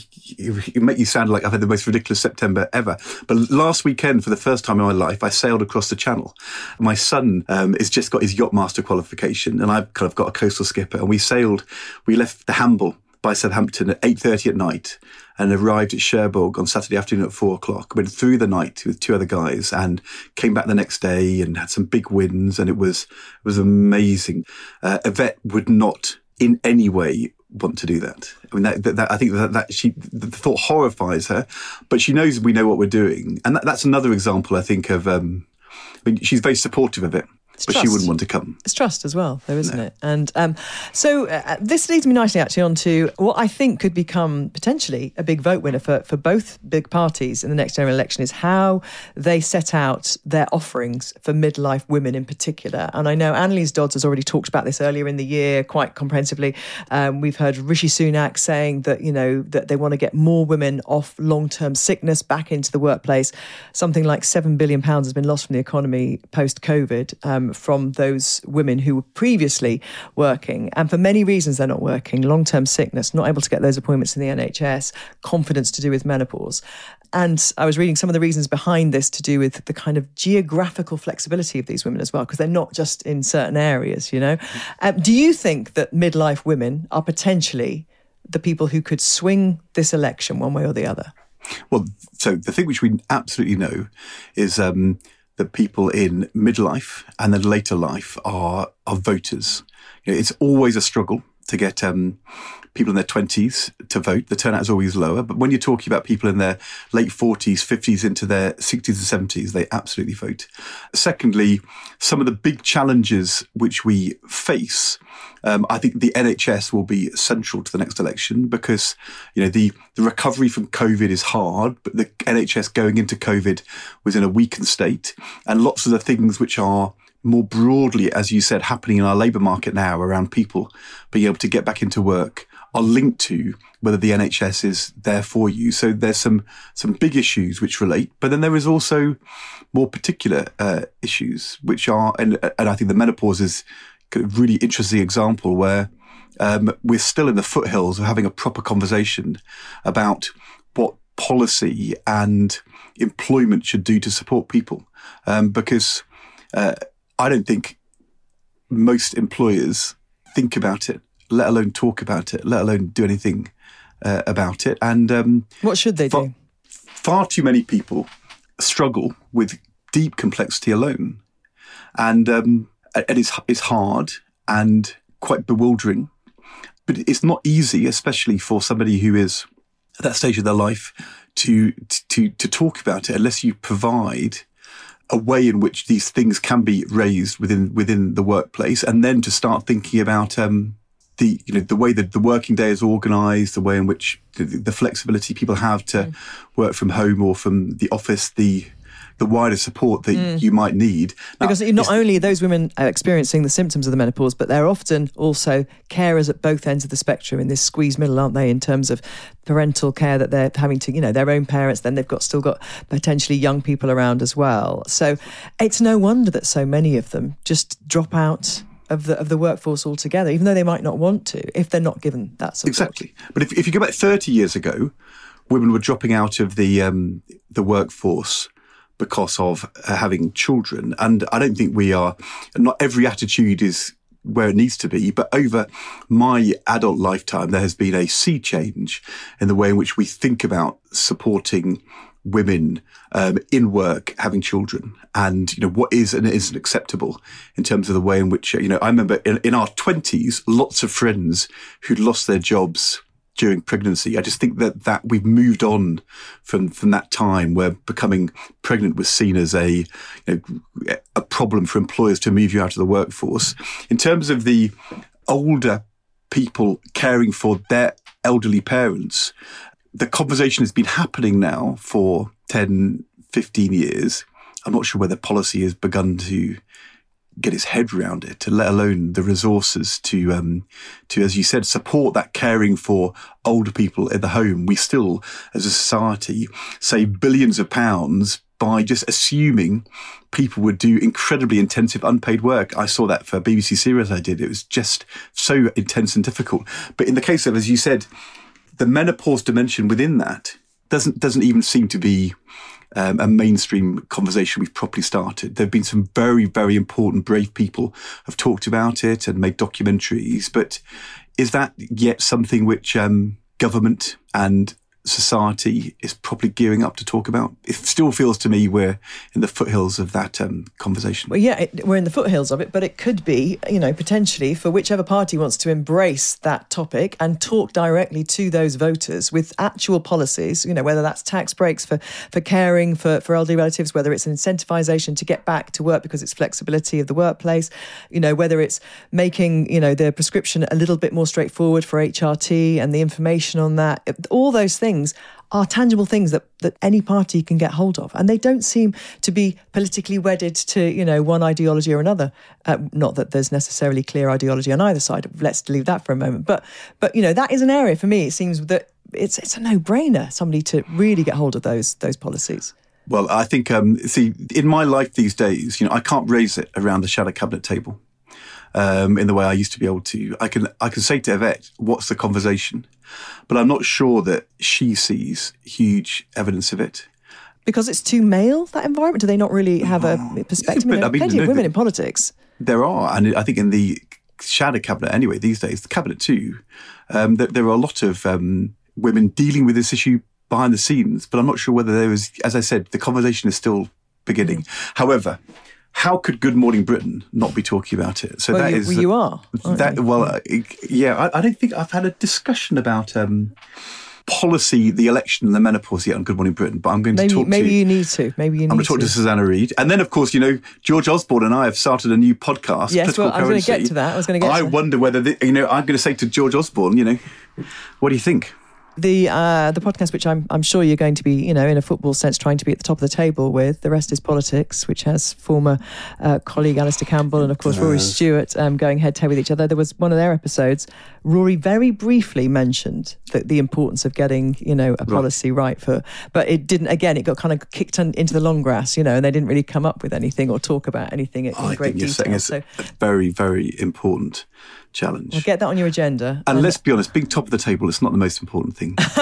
it make you sound like I've had the most ridiculous September ever. But last weekend, for the first time in my life, I sailed across the Channel. My son has just got his yachtmaster qualification, and I've kind of got a coastal skipper. And we left the Hamble by Southampton at 8:30 at night and arrived at Cherbourg on Saturday afternoon at 4:00. Went through the night with two other guys and came back the next day and had some big wins, and it was amazing. Yvette would not in any way want to do that. I mean, I think the thought horrifies her, but she knows we know what we're doing, and that's another example, I think, of. She's very supportive of it. But she wouldn't want to come. It's trust as well, though, isn't it? And so this leads me nicely, actually, on to what I think could become potentially a big vote winner for both big parties in the next general election is how they set out their offerings for midlife women in particular. And I know Annalise Dodds has already talked about this earlier in the year quite comprehensively. We've heard Rishi Sunak saying that, that they want to get more women off long-term sickness back into the workplace. Something like £7 billion has been lost from the economy post-COVID. From those women who were previously working. And for many reasons, they're not working. Long-term sickness, not able to get those appointments in the NHS, confidence to do with menopause. And I was reading some of the reasons behind this to do with the kind of geographical flexibility of these women as well, because they're not just in certain areas, Do you think that midlife women are potentially the people who could swing this election one way or the other? Well, so the thing which we absolutely know is that people in midlife and then later life are voters. It's always a struggle to get people in their 20s to vote. The turnout is always lower. But when you're talking about people in their late 40s, 50s, into their 60s and 70s, they absolutely vote. Secondly, some of the big challenges which we face, I think the NHS will be central to the next election because, the recovery from COVID is hard, but the NHS going into COVID was in a weakened state. And lots of the things which are more broadly, as you said, happening in our labour market now around people being able to get back into work are linked to whether the NHS is there for you. So there's some big issues which relate, but then there is also more particular issues which are, and I think the menopause is a really interesting example where we're still in the foothills of having a proper conversation about what policy and employment should do to support people. Because I don't think most employers think about it, let alone talk about it, let alone do anything about it. And what should they do? Far too many people struggle with deep complexity alone. And it's hard and quite bewildering. But it's not easy, especially for somebody who is at that stage of their life, to talk about it unless you provide a way in which these things can be raised within the workplace, and then to start thinking about the way that the working day is organised, the way in which the flexibility people have to work from home or from the office, the wider support that you might need. Now, because not only are those women experiencing the symptoms of the menopause, but they're often also carers at both ends of the spectrum in this squeezed middle, aren't they, in terms of parental care that they're having to, their own parents, then they've still got potentially young people around as well. So it's no wonder that so many of them just drop out of the workforce altogether, even though they might not want to, if they're not given that support. Exactly. But if you go back 30 years ago, women were dropping out of the workforce because of having children. And I don't think not every attitude is where it needs to be, but over my adult lifetime, there has been a sea change in the way in which we think about supporting women in work, having children, and what is and isn't acceptable in terms of the way in which, I remember in our 20s, lots of friends who'd lost their jobs during pregnancy. I just think that we've moved on from that time where becoming pregnant was seen as a problem for employers to move you out of the workforce. In terms of the older people caring for their elderly parents, the conversation has been happening now for 10, 15 years. I'm not sure whether policy has begun to get its head around it, let alone the resources to, as you said, support that caring for older people in the home. We still, as a society, save billions of pounds by just assuming people would do incredibly intensive unpaid work. I saw that for a BBC series I did. It was just so intense and difficult. But in the case of, as you said, the menopause dimension within that doesn't even seem to be a mainstream conversation we've properly started. There have been some very, very important, brave people have talked about it and made documentaries. But is that yet something which government and society is probably gearing up to talk about? It still feels to me we're in the foothills of that conversation. Well, yeah, we're in the foothills of it, but it could be, potentially for whichever party wants to embrace that topic and talk directly to those voters with actual policies, whether that's tax breaks for caring for elderly relatives, whether it's an incentivisation to get back to work because it's flexibility of the workplace, whether it's making, the prescription a little bit more straightforward for HRT and the information on that. All those things are tangible things that any party can get hold of. And they don't seem to be politically wedded to, one ideology or another. Not that there's necessarily clear ideology on either side. Let's leave that for a moment. But that is an area for me. It seems that it's a no-brainer, somebody to really get hold of those policies. Well, I think, in my life these days, I can't raise it around the shadow cabinet table in the way I used to be able to. I can say to Yvette, what's the conversation? But I'm not sure that she sees huge evidence of it. Because it's too male, that environment? Do they not really have a perspective? There are plenty of women in politics. There are, and I think in the shadow cabinet anyway, these days, the cabinet too, there are a lot of women dealing with this issue behind the scenes, but I'm not sure whether there is, as I said, the conversation is still beginning. However, how could Good Morning Britain not be talking about it? So you are. I don't think I've had a discussion about policy, the election and the menopause yet on Good Morning Britain, but I'm going to talk to... Maybe you need to. I'm going to talk to Susanna Reid. And then, of course, George Osborne and I have started a new podcast, Yes, well, I was going to get to that. I wonder whether, I'm going to say to George Osborne, what do you think? The podcast, which I'm sure you're going to be, in a football sense, trying to be at the top of the table with, The Rest is Politics, which has former colleague Alistair Campbell and, of course, Rory Stewart going head-to-head with each other. There was one of their episodes, Rory very briefly mentioned the importance of getting, a policy right for... But it didn't, again, it got kind of kicked into the long grass, and they didn't really come up with anything or talk about anything in great detail. It's a very, very important challenge. Well, get that on your agenda. And let's be honest, being top of the table is not the most important thing. It's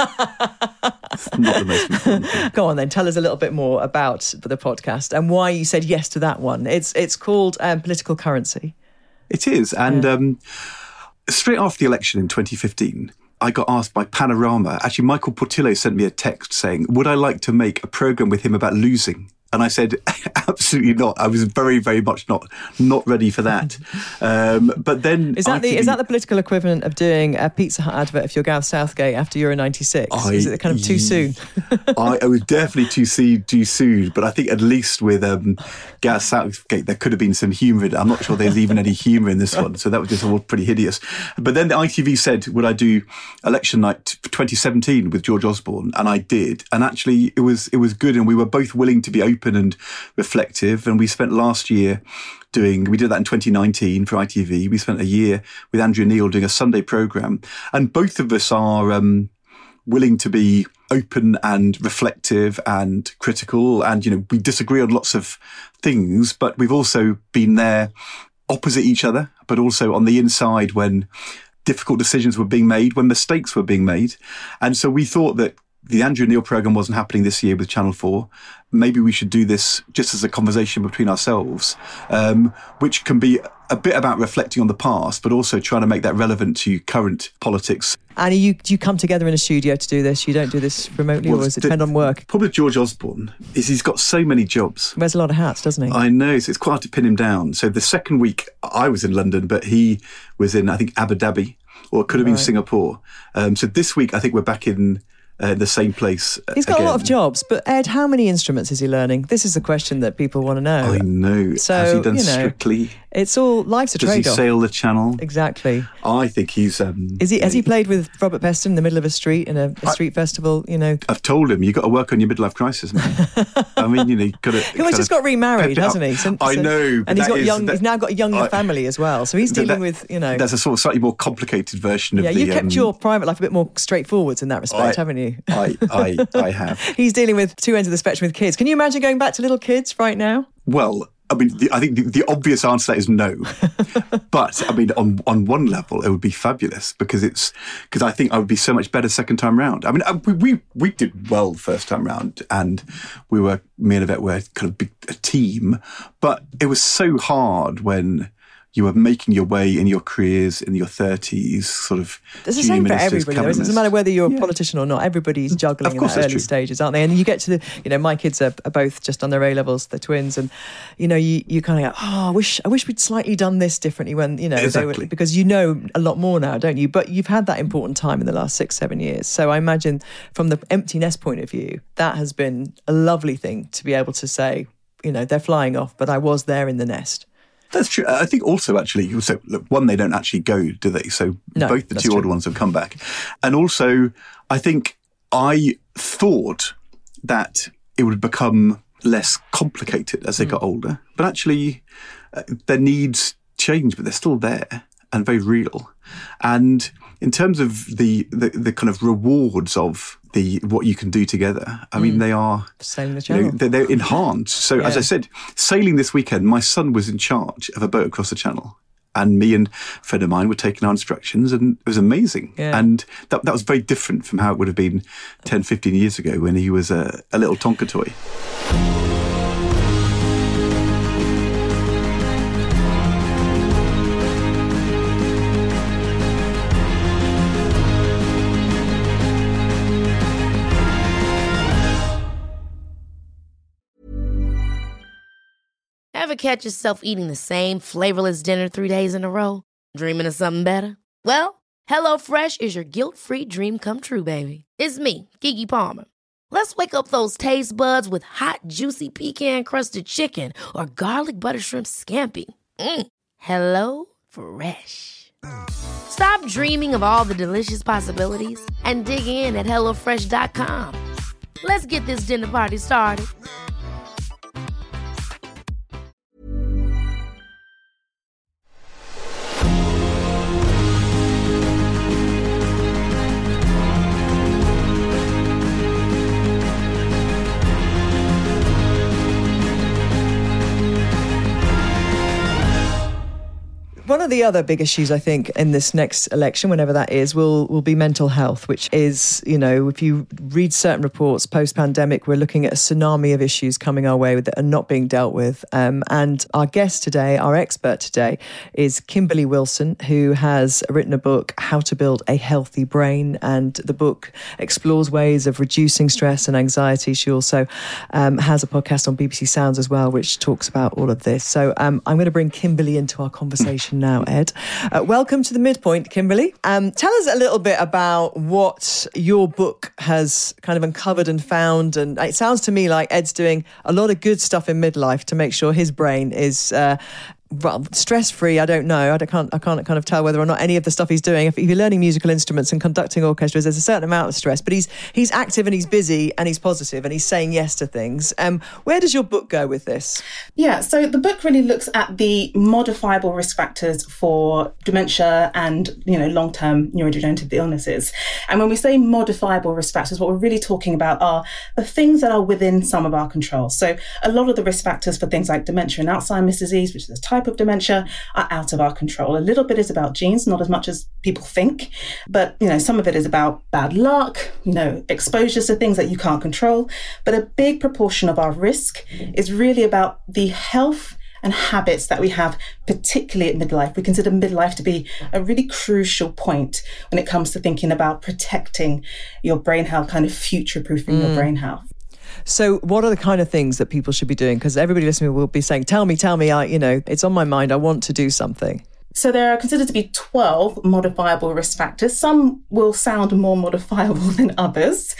not the most important thing. Go on then, tell us a little bit more about the podcast and why you said yes to that one. It's called Political Currency. It is. And straight after the election in 2015, I got asked by Panorama. Actually, Michael Portillo sent me a text saying, would I like to make a programme with him about losing? And I said, absolutely not. I was very, very much not ready for that. But then... Is that the political equivalent of doing a Pizza Hut advert if you're Gareth Southgate after Euro 96? Is it kind of too soon? I was definitely too soon. But I think at least with Gareth Southgate, there could have been some humour in it. I'm not sure there's even any humour in this one. So that was just all pretty hideous. But then the ITV said, would I do election night 2017 with George Osborne? And I did. And actually, it was good. And we were both willing to be open and reflective, and we spent last year we did that in 2019 for ITV. We spent a year with Andrew Neil doing a Sunday programme, and both of us are willing to be open and reflective and critical, and we disagree on lots of things, but we've also been there opposite each other, but also on the inside when difficult decisions were being made, when mistakes were being made. And so we thought that the Andrew Neil programme wasn't happening this year with Channel 4. Maybe we should do this just as a conversation between ourselves, which can be a bit about reflecting on the past, but also trying to make that relevant to current politics. And do you come together in a studio to do this? You don't do this remotely, or does it depend on work? The problem with George Osborne is he's got so many jobs. Wears a lot of hats, doesn't he? I know, so it's quite hard to pin him down. So the second week, I was in London, but he was in, I think, Abu Dhabi, or it could have been Singapore. So this week, I think we're back in the same place. He's got a lot of jobs, but Ed, how many instruments is he learning? This is a question that people want to know. I know. So, has he done Strictly? It's all, life's a Does trade-off. he sail the channel? Exactly. I think he's... Has he played with Robert Peston in the middle of a street, in a street festival, you know? I've told him, you've got to work on your midlife crisis, man. I mean, you know, you've got to... He's just got remarried, hasn't he? I know. And he's now got a younger family as well. So he's dealing with, you know... That's a sort of slightly more complicated version of the... Yeah, you've kept your private life a bit more straightforward in that respect, haven't you? I have. He's dealing with two ends of the spectrum with kids. Can you imagine going back to little kids right now? Well, I mean, I think the obvious answer to that is no. But I mean, on one level, it would be fabulous because I think I would be so much better second time round. I mean, we did well first time round, and me and Yvette were kind of a team. But it was so hard when you were making your way in your careers in your 30s, sort of. It's the same for everybody, though. It doesn't matter whether you're a politician or not. Everybody's juggling in the early stages, aren't they? And you get to my kids are both just on their A-levels, they're twins, and, you know, you kind of go, I wish we'd slightly done this differently when, you know, exactly. because you know a lot more now, don't you? But you've had that important time in the last 6-7 years. So I imagine from the empty nest point of view, that has been a lovely thing to be able to say, you know, they're flying off, but I was there in the nest. That's true. I think also, actually, so look, one, they don't actually go, do they? So both the two older ones have come back. And also, I think I thought that it would become less complicated as they got older. But actually, their needs change, but they're still there and very real. And in terms of the kind of rewards of what you can do together, I mean, they are sailing the channel. They're enhanced. So as I said, sailing this weekend, my son was in charge of a boat across the channel, and me and a friend of mine were taking our instructions, and it was amazing. Yeah. And that was very different from how it would have been 10, 15 years ago when he was a little Tonka toy. Ever catch yourself eating the same flavorless dinner 3 days in a row? Dreaming of something better? Well, HelloFresh is your guilt-free dream come true, baby. It's me, Keke Palmer. Let's wake up those taste buds with hot, juicy pecan-crusted chicken or garlic butter shrimp scampi. Hello Fresh. Stop dreaming of all the delicious possibilities and dig in at HelloFresh.com. Let's get this dinner party started. One of the other big issues, I think, in this next election, whenever that is, will be mental health, which is, you know, if you read certain reports post-pandemic, we're looking at a tsunami of issues coming our way that are not being dealt with. And our guest today, our expert today, is Kimberly Wilson, who has written a book, How to Build a Healthy Brain. And the book explores ways of reducing stress and anxiety. She also has a podcast on BBC Sounds as well, which talks about all of this. So I'm going to bring Kimberly into our conversation now, Ed. Welcome to The Midpoint, Kimberly. Tell us a little bit about what your book has kind of uncovered and found. And it sounds to me like Ed's doing a lot of good stuff in midlife to make sure his brain is stress-free. I don't know. I can't kind of tell whether or not any of the stuff he's doing. If you're learning musical instruments and conducting orchestras, there's a certain amount of stress, but he's active and he's busy and he's positive and he's saying yes to things. Where does your book go with this? Yeah, so the book really looks at the modifiable risk factors for dementia and, you know, long-term neurodegenerative illnesses. And when we say modifiable risk factors, what we're really talking about are the things that are within some of our control. So a lot of the risk factors for things like dementia and Alzheimer's disease, which is a type of dementia, are out of our control. A little bit is about genes, not as much as people think, but, you know, some of it is about bad luck, you know, exposures to things that you can't control. But a big proportion of our risk is really about the health and habits that we have, particularly at midlife. We consider midlife to be a really crucial point when it comes to thinking about protecting your brain health, kind of future-proofing your brain health. So what are the kind of things that people should be doing? Because everybody listening will be saying, tell me, it's on my mind. I want to do something. So there are considered to be 12 modifiable risk factors. Some will sound more modifiable than others.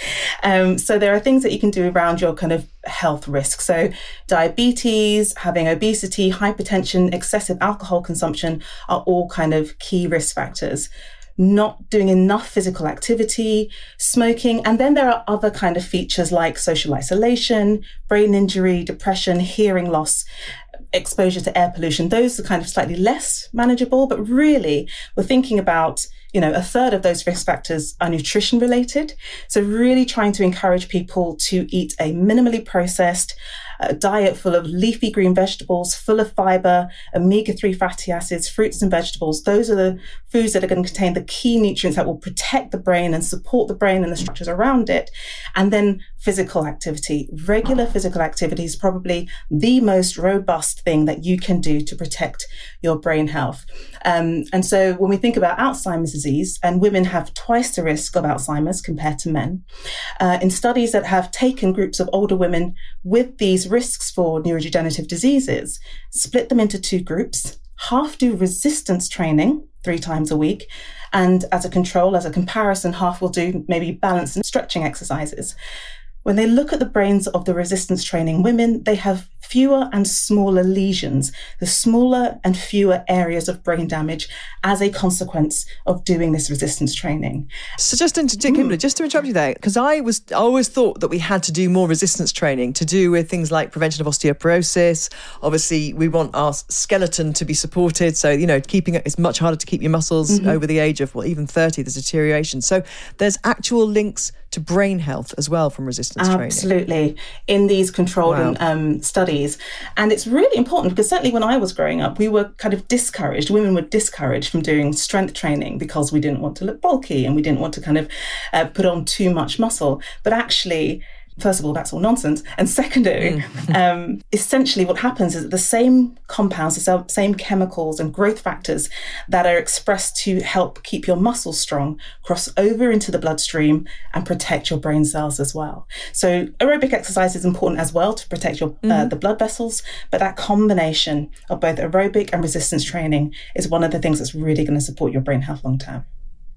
So there are things that you can do around your kind of health risk. So diabetes, having obesity, hypertension, excessive alcohol consumption are all kind of key risk factors. Not doing enough physical activity, smoking, and then there are other kind of features like social isolation, brain injury, depression, hearing loss, exposure to air pollution. Those are kind of slightly less manageable, but really we're thinking about, a third of those risk factors are nutrition related. So really trying to encourage people to eat a minimally processed diet full of leafy green vegetables, full of fiber, omega-3 fatty acids, fruits and vegetables. Those are the foods that are going to contain the key nutrients that will protect the brain and support the brain and the structures around it. And then physical activity. Regular physical activity is probably the most robust thing that you can do to protect your brain health. And so when we think about Alzheimer's disease, and women have twice the risk of Alzheimer's compared to men, in studies that have taken groups of older women with these risks for neurodegenerative diseases, split them into two groups, half do resistance training 3 times a week, and as a control, as a comparison, half will do maybe balance and stretching exercises. When they look at the brains of the resistance training women, they have fewer and smaller lesions, the smaller and fewer areas of brain damage as a consequence of doing this resistance training. So Kimberly, just to interrupt you there, because I always thought that we had to do more resistance training to do with things like prevention of osteoporosis. Obviously, we want our skeleton to be supported. So, keeping it's much harder to keep your muscles over the age of, even 30, there's deterioration. So there's actual links to brain health as well from resistance training. Absolutely. In these controlled studies. And it's really important because certainly when I was growing up, we were kind of discouraged. Women were discouraged from doing strength training because we didn't want to look bulky and we didn't want to kind of put on too much muscle. But actually, first of all, that's all nonsense. And secondary, essentially what happens is that the same compounds, the same chemicals and growth factors that are expressed to help keep your muscles strong cross over into the bloodstream and protect your brain cells as well. So aerobic exercise is important as well to protect your the blood vessels, but that combination of both aerobic and resistance training is one of the things that's really going to support your brain health long term.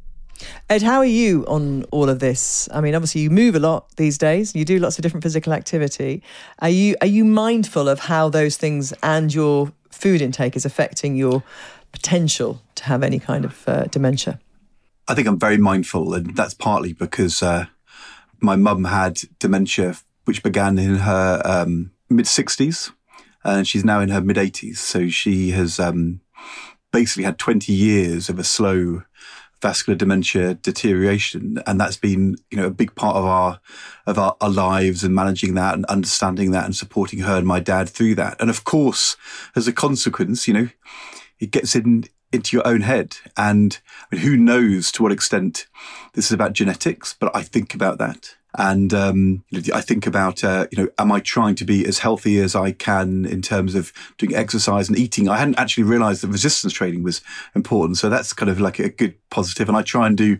Ed, how are you on all of this? I mean, obviously you move a lot these days. You do lots of different physical activity. Are you mindful of how those things and your food intake is affecting your potential to have any kind of dementia? I think I'm very mindful, and that's partly because my mum had dementia, which began in her mid-60s, and she's now in her mid-80s. So she has basically had 20 years of a slow vascular dementia deterioration, and that's been a big part of our lives, and managing that and understanding that and supporting her and my dad through that. And of course, as a consequence, it gets into your own head, and who knows to what extent this is about genetics, but I think about that. And I think about, am I trying to be as healthy as I can in terms of doing exercise and eating? I hadn't actually realised that resistance training was important. So that's kind of like a good positive. And I try and do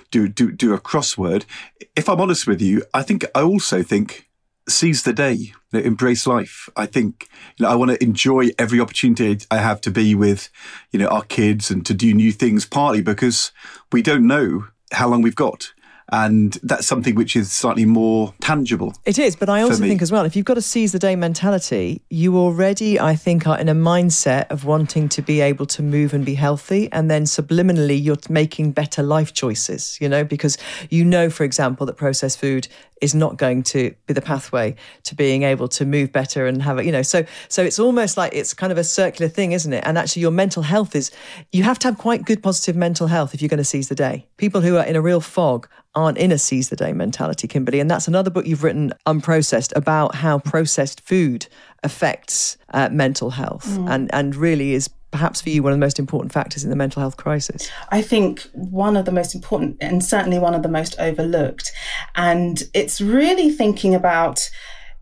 a crossword. If I'm honest with you, I also think seize the day, embrace life. I think, I want to enjoy every opportunity I have to be with, our kids and to do new things, partly because we don't know how long we've got. And that's something which is slightly more tangible. It is, but I also think as well, if you've got a seize the day mentality, you already, I think, are in a mindset of wanting to be able to move and be healthy. And then subliminally, you're making better life choices, because for example, that processed food is not going to be the pathway to being able to move better and have it, so it's almost like it's kind of a circular thing, isn't it? And actually your mental health you have to have quite good positive mental health if you're going to seize the day. People who are in a real fog aren't in a seize the day mentality, Kimberly. And that's another book you've written, Unprocessed, about how processed food affects mental health and really is perhaps for you one of the most important factors in the mental health crisis. I think one of the most important and certainly one of the most overlooked. And it's really thinking about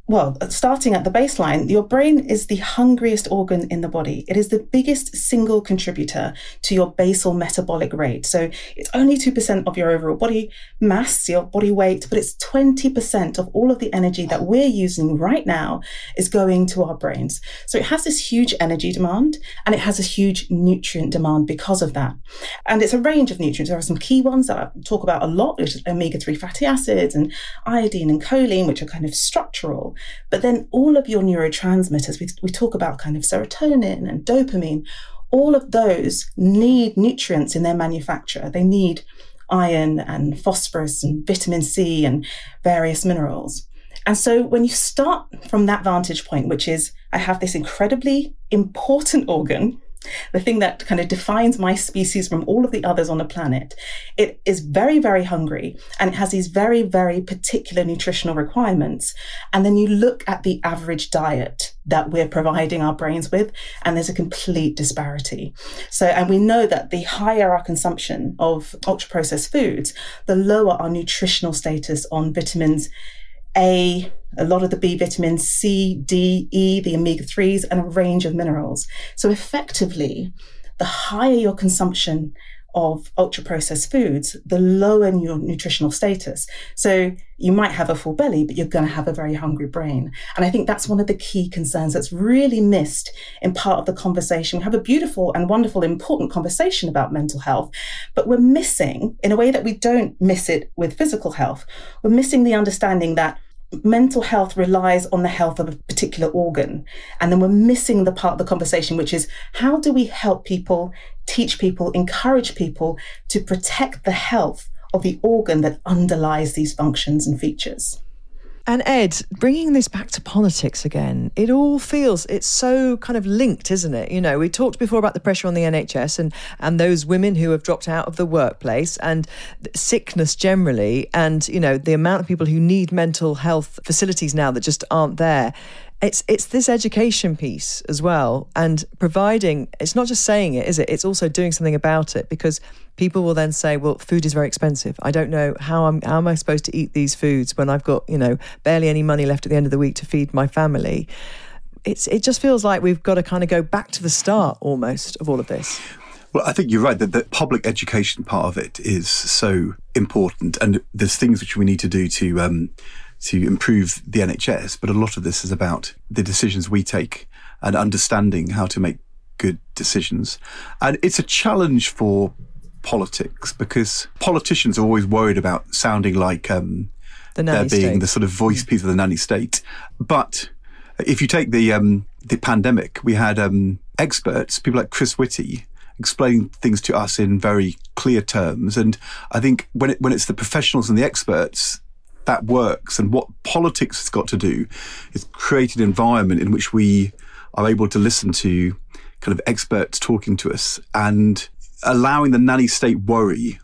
Well, starting at the baseline, your brain is the hungriest organ in the body. It is the biggest single contributor to your basal metabolic rate. So it's only 2% of your overall body mass, your body weight, but it's 20% of all of the energy that we're using right now is going to our brains. So it has this huge energy demand and it has a huge nutrient demand because of that. And it's a range of nutrients. There are some key ones that I talk about a lot, which is omega-3 fatty acids and iodine and choline, which are kind of structural. But then all of your neurotransmitters, we talk about kind of serotonin and dopamine, all of those need nutrients in their manufacture. They need iron and phosphorus and vitamin C and various minerals. And so when you start from that vantage point, which is I have this incredibly important organ, the thing that kind of defines my species from all of the others on the planet, it is very, very hungry and it has these very, very particular nutritional requirements. And then you look at the average diet that we're providing our brains with, and there's a complete disparity. So, and we know that the higher our consumption of ultra-processed foods, the lower our nutritional status on vitamins A, a lot of the B vitamins, C, D, E, the omega-3s, and a range of minerals. So effectively, the higher your consumption of ultra-processed foods, the lower your nutritional status. So you might have a full belly, but you're going to have a very hungry brain. And I think that's one of the key concerns that's really missed in part of the conversation. We have a beautiful and wonderful, important conversation about mental health, but we're missing, in a way that we don't miss it with physical health, we're missing the understanding that mental health relies on the health of a particular organ. And then we're missing the part of the conversation, which is how do we help people, teach people, encourage people to protect the health of the organ that underlies these functions and features? And Ed, bringing this back to politics again, it all feels, it's so kind of linked, isn't it? You know, we talked before about the pressure on the NHS and those women who have dropped out of the workplace and sickness generally, and, you know, the amount of people who need mental health facilities now that just aren't there. It's this education piece as well, and providing, it's not just saying it, is it? It's also doing something about it, because people will then say, well, food is very expensive. I don't know how am I supposed to eat these foods when I've got, you know, barely any money left at the end of the week to feed my family. It just feels like we've got to kind of go back to the start almost of all of this. Well, I think you're right that the public education part of it is so important, and there's things which we need to do to improve the NHS, but a lot of this is about the decisions we take and understanding how to make good decisions. And it's a challenge for politics, because politicians are always worried about sounding like they're being the sort of voice piece of the nanny state. But if you take the pandemic, we had experts, people like Chris Whitty, explaining things to us in very clear terms. And I think when it's the professionals and the experts, that works. And what politics has got to do is create an environment in which we are able to listen to kind of experts talking to us, and allowing the nanny state worry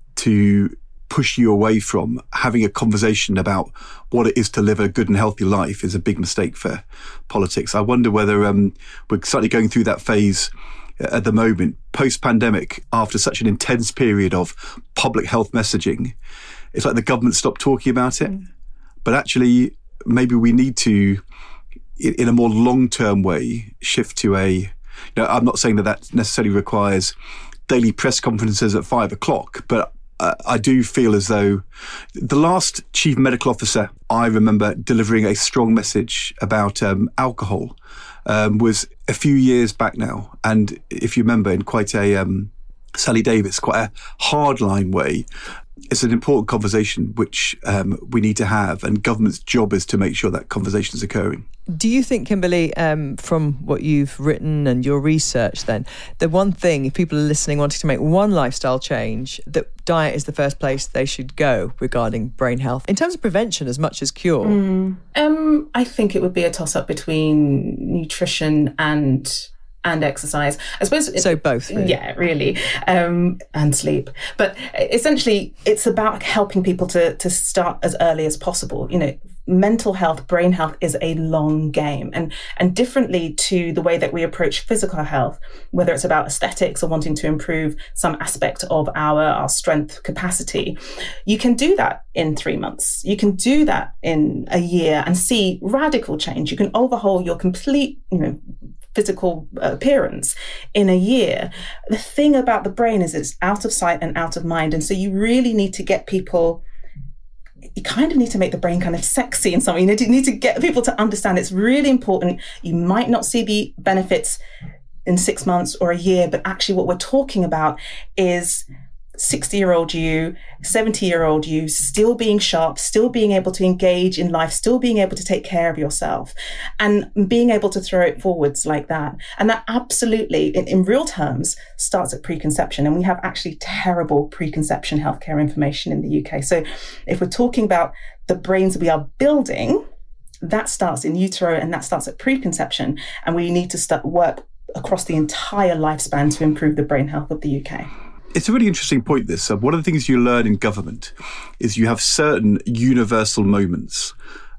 to push you away from having a conversation about what it is to live a good and healthy life is a big mistake for politics. I wonder whether we're slightly going through that phase at the moment, post-pandemic, after such an intense period of public health messaging. It's like the government stopped talking about it. But actually, maybe we need to, in a more long-term way, shift to I'm not saying that necessarily requires daily press conferences at 5 o'clock, but I do feel as though the last chief medical officer I remember delivering a strong message about alcohol was a few years back now. And if you remember, in quite a Sally Davis, quite a hardline way. It's an important conversation which we need to have, and government's job is to make sure that conversation is occurring. Do you think, Kimberly, from what you've written and your research then, the one thing, if people are listening wanting to make one lifestyle change, that diet is the first place they should go regarding brain health, in terms of prevention as much as cure? I think it would be a toss-up between nutrition and exercise. I suppose. So both, really. Yeah, really. And sleep. But essentially, it's about helping people to start as early as possible. You know, mental health, brain health is a long game. And differently to the way that we approach physical health, whether it's about aesthetics or wanting to improve some aspect of our strength capacity, you can do that in 3 months. You can do that in a year and see radical change. You can overhaul your complete, physical appearance in a year. The thing about the brain is it's out of sight and out of mind. And so you really need to get people, you kind of need to make the brain kind of sexy in something. You need to get people to understand it's really important. You might not see the benefits in 6 months or a year, but actually what we're talking about is 60-year-old you, 70-year-old you, still being sharp, still being able to engage in life, still being able to take care of yourself and being able to throw it forwards like that. And that absolutely, in real terms, starts at preconception. And we have actually terrible preconception healthcare information in the UK. So if we're talking about the brains we are building, that starts in utero and that starts at preconception. And we need to start work across the entire lifespan to improve the brain health of the UK. It's a really interesting point, this. One of the things you learn in government is you have certain universal moments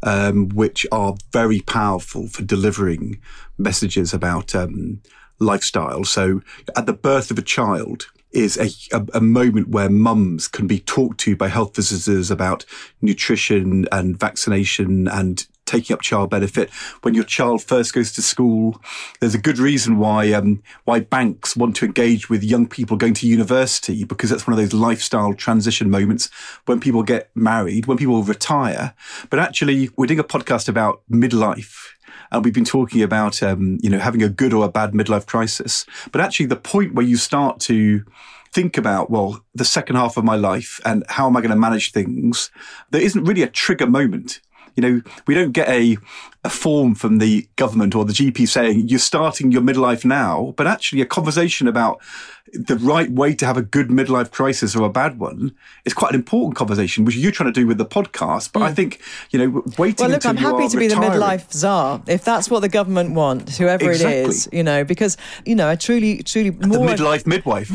which are very powerful for delivering messages about lifestyle. So at the birth of a child is a moment where mums can be talked to by health visitors about nutrition and vaccination and taking up child benefit. When your child first goes to school, there's a good reason why banks want to engage with young people going to university, because that's one of those lifestyle transition moments when people get married, when people retire. But actually, we're doing a podcast about midlife. And we've been talking about, having a good or a bad midlife crisis. But actually, the point where you start to think about, well, the second half of my life and how am I going to manage things, there isn't really a trigger moment. We don't get a form from the government or the GP saying you're starting your midlife now, but actually a conversation about the right way to have a good midlife crisis or a bad one is quite an important conversation, which you're trying to do with the podcast. But I think, waiting well, look, until I'm happy to be the midlife czar, if that's what the government want, whoever it is, because, I truly more... The midlife midwife.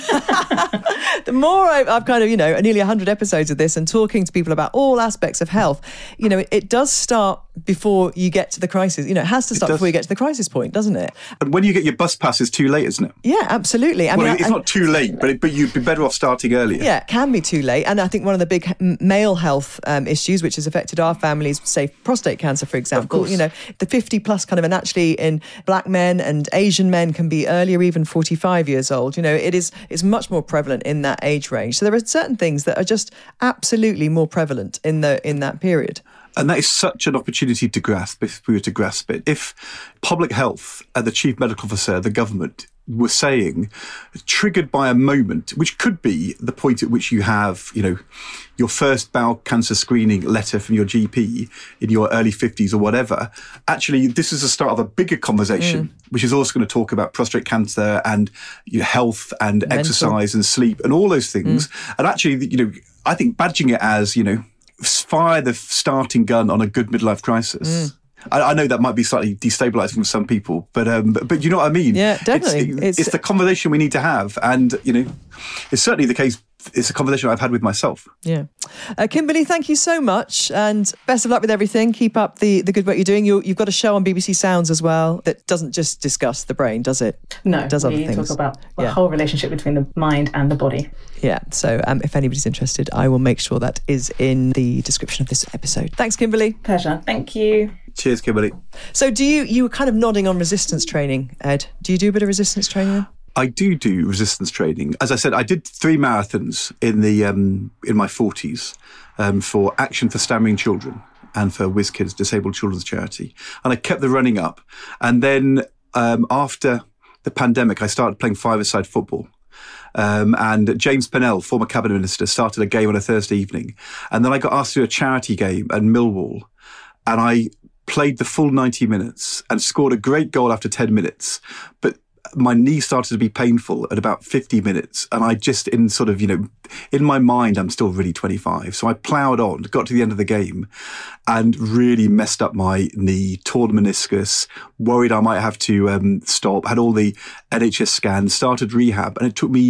The more I've kind of, nearly 100 episodes of this and talking to people about all aspects of health, it does start before you get to the crisis. It has to start before you get to the crisis point, doesn't it? And when you get your bus pass, it's too late, isn't it? Yeah, absolutely. It's not too late, but you'd be better off starting earlier. Yeah, it can be too late. And I think one of the big male health issues, which has affected our families, say prostate cancer, for example, the 50 plus kind of, and actually in black men and Asian men can be earlier, even 45 years old. It's much more prevalent in that age range. So there are certain things that are just absolutely more prevalent in that period. And that is such an opportunity to grasp, if we were to grasp it. If public health and the chief medical officer, the government, were saying, triggered by a moment, which could be the point at which you have, your first bowel cancer screening letter from your GP in your early 50s or whatever, actually, this is the start of a bigger conversation, which is also going to talk about prostate cancer and health and mental exercise and sleep and all those things. And actually, I think badging it as, fire the starting gun on a good midlife crisis. I know that might be slightly destabilising for some people, but you know what I mean? Yeah, definitely. It's the conversation we need to have. And, it's certainly the case. It's a conversation I've had with myself. Yeah. Kimberly, thank you so much and best of luck with everything. Keep up the good work you're doing. You've got a show on BBC Sounds as well that doesn't just discuss the brain, does it? No, it does other things. We talk about the whole relationship between the mind and the body. Yeah, so if anybody's interested, I will make sure that is in the description of this episode. Thanks, Kimberly. Pleasure. Thank you. Cheers, Kimberly. So you were kind of nodding on resistance training, Ed. Do you do a bit of resistance training? I do resistance training. As I said, I did 3 marathons in my 40s for Action for Stammering Children and for WizKids, Disabled Children's Charity. And I kept the running up. And then after the pandemic, I started playing five-a-side football. And James Pennell, former cabinet minister, started a game on a Thursday evening. And then I got asked to do a charity game at Millwall. And I played the full 90 minutes and scored a great goal after 10 minutes. But my knee started to be painful at about 50 minutes. And I just, in my mind, I'm still really 25. So I ploughed on, got to the end of the game and really messed up my knee, torn meniscus, worried I might have to stop, had all the NHS scans, started rehab. And it took me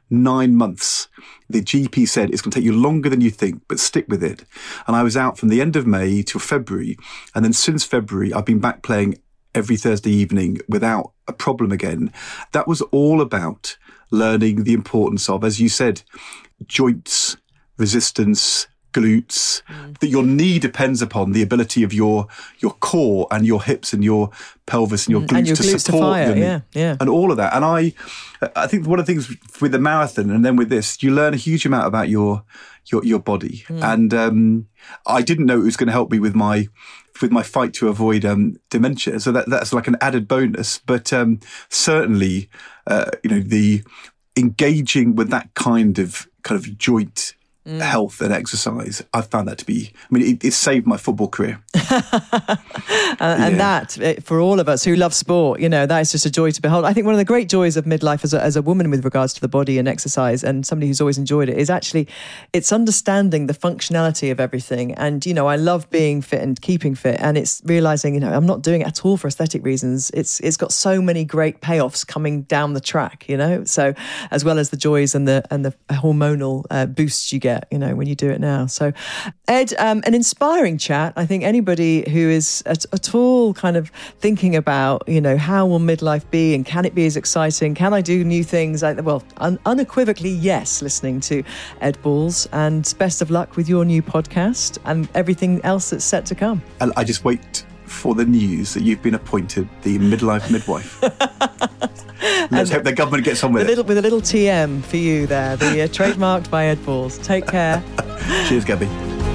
9 months. The GP said it's going to take you longer than you think, but stick with it. And I was out from the end of May till February. And then since February, I've been back playing every Thursday evening without a problem again. That was all about learning the importance of, as you said, joints, resistance, glutes, that your knee depends upon the ability of your core and your hips and your pelvis and your glutes, to support your knee. And all of that. And I think one of the things with the marathon and then with this, you learn a huge amount about your body. And I didn't know it was going to help me with my fight to avoid dementia. So that's like an added bonus. But certainly, the engaging with that kind of joint health and exercise, I found that to be, it saved my football career. And that, for all of us who love sport, that is just a joy to behold. I think one of the great joys of midlife as a woman with regards to the body and exercise, and somebody who's always enjoyed it, is actually it's understanding the functionality of everything. And, I love being fit and keeping fit, and it's realising, I'm not doing it at all for aesthetic reasons. It's got so many great payoffs coming down the track, so as well as the joys and the hormonal boosts you get, when you do it now. So Ed, an inspiring chat. I think anybody who is at all kind of thinking about, how will midlife be and can it be as exciting? Can I do new things? Unequivocally, yes, listening to Ed Balls, and best of luck with your new podcast and everything else that's set to come. And I just wait for the news that you've been appointed the midlife midwife. Let's hope the government gets on with it. With a little TM for you there, the trademarked by Ed Balls. Take care. Cheers, Gabby.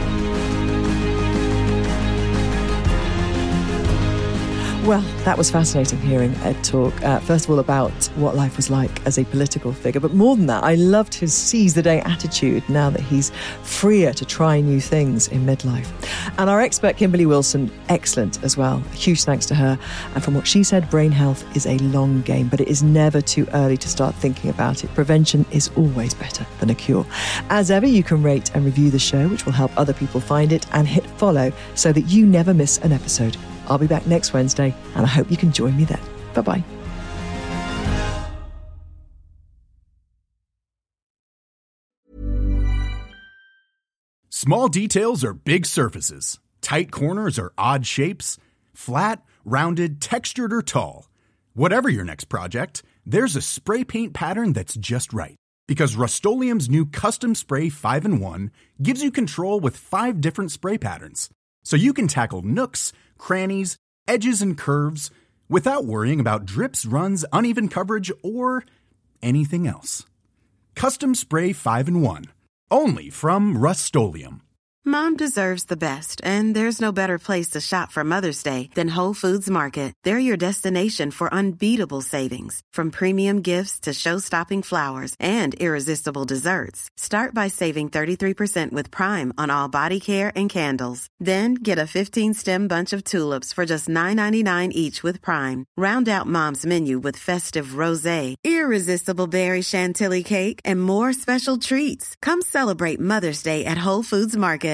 Well, that was fascinating hearing Ed talk, first of all, about what life was like as a political figure. But more than that, I loved his seize the day attitude now that he's freer to try new things in midlife. And our expert, Kimberly Wilson, excellent as well. A huge thanks to her. And from what she said, brain health is a long game, but it is never too early to start thinking about it. Prevention is always better than a cure. As ever, you can rate and review the show, which will help other people find it, and hit follow so that you never miss an episode. I'll be back next Wednesday, and I hope you can join me then. Bye-bye. Small details are big surfaces. Tight corners are odd shapes. Flat, rounded, textured, or tall. Whatever your next project, there's a spray paint pattern that's just right. Because Rust-Oleum's new Custom Spray 5-in-1 gives you control with 5 different spray patterns. So you can tackle nooks, crannies, edges, and curves without worrying about drips, runs, uneven coverage, or anything else. Custom Spray 5-in-1. Only from Rust-Oleum. Mom deserves the best, and there's no better place to shop for Mother's Day than Whole Foods Market. They're your destination for unbeatable savings, from premium gifts to show-stopping flowers and irresistible desserts. Start by saving 33% with Prime on all body care and candles. Then get a 15-stem bunch of tulips for just $9.99 each with Prime. Round out Mom's menu with festive rosé, irresistible berry chantilly cake, and more special treats. Come celebrate Mother's Day at Whole Foods Market.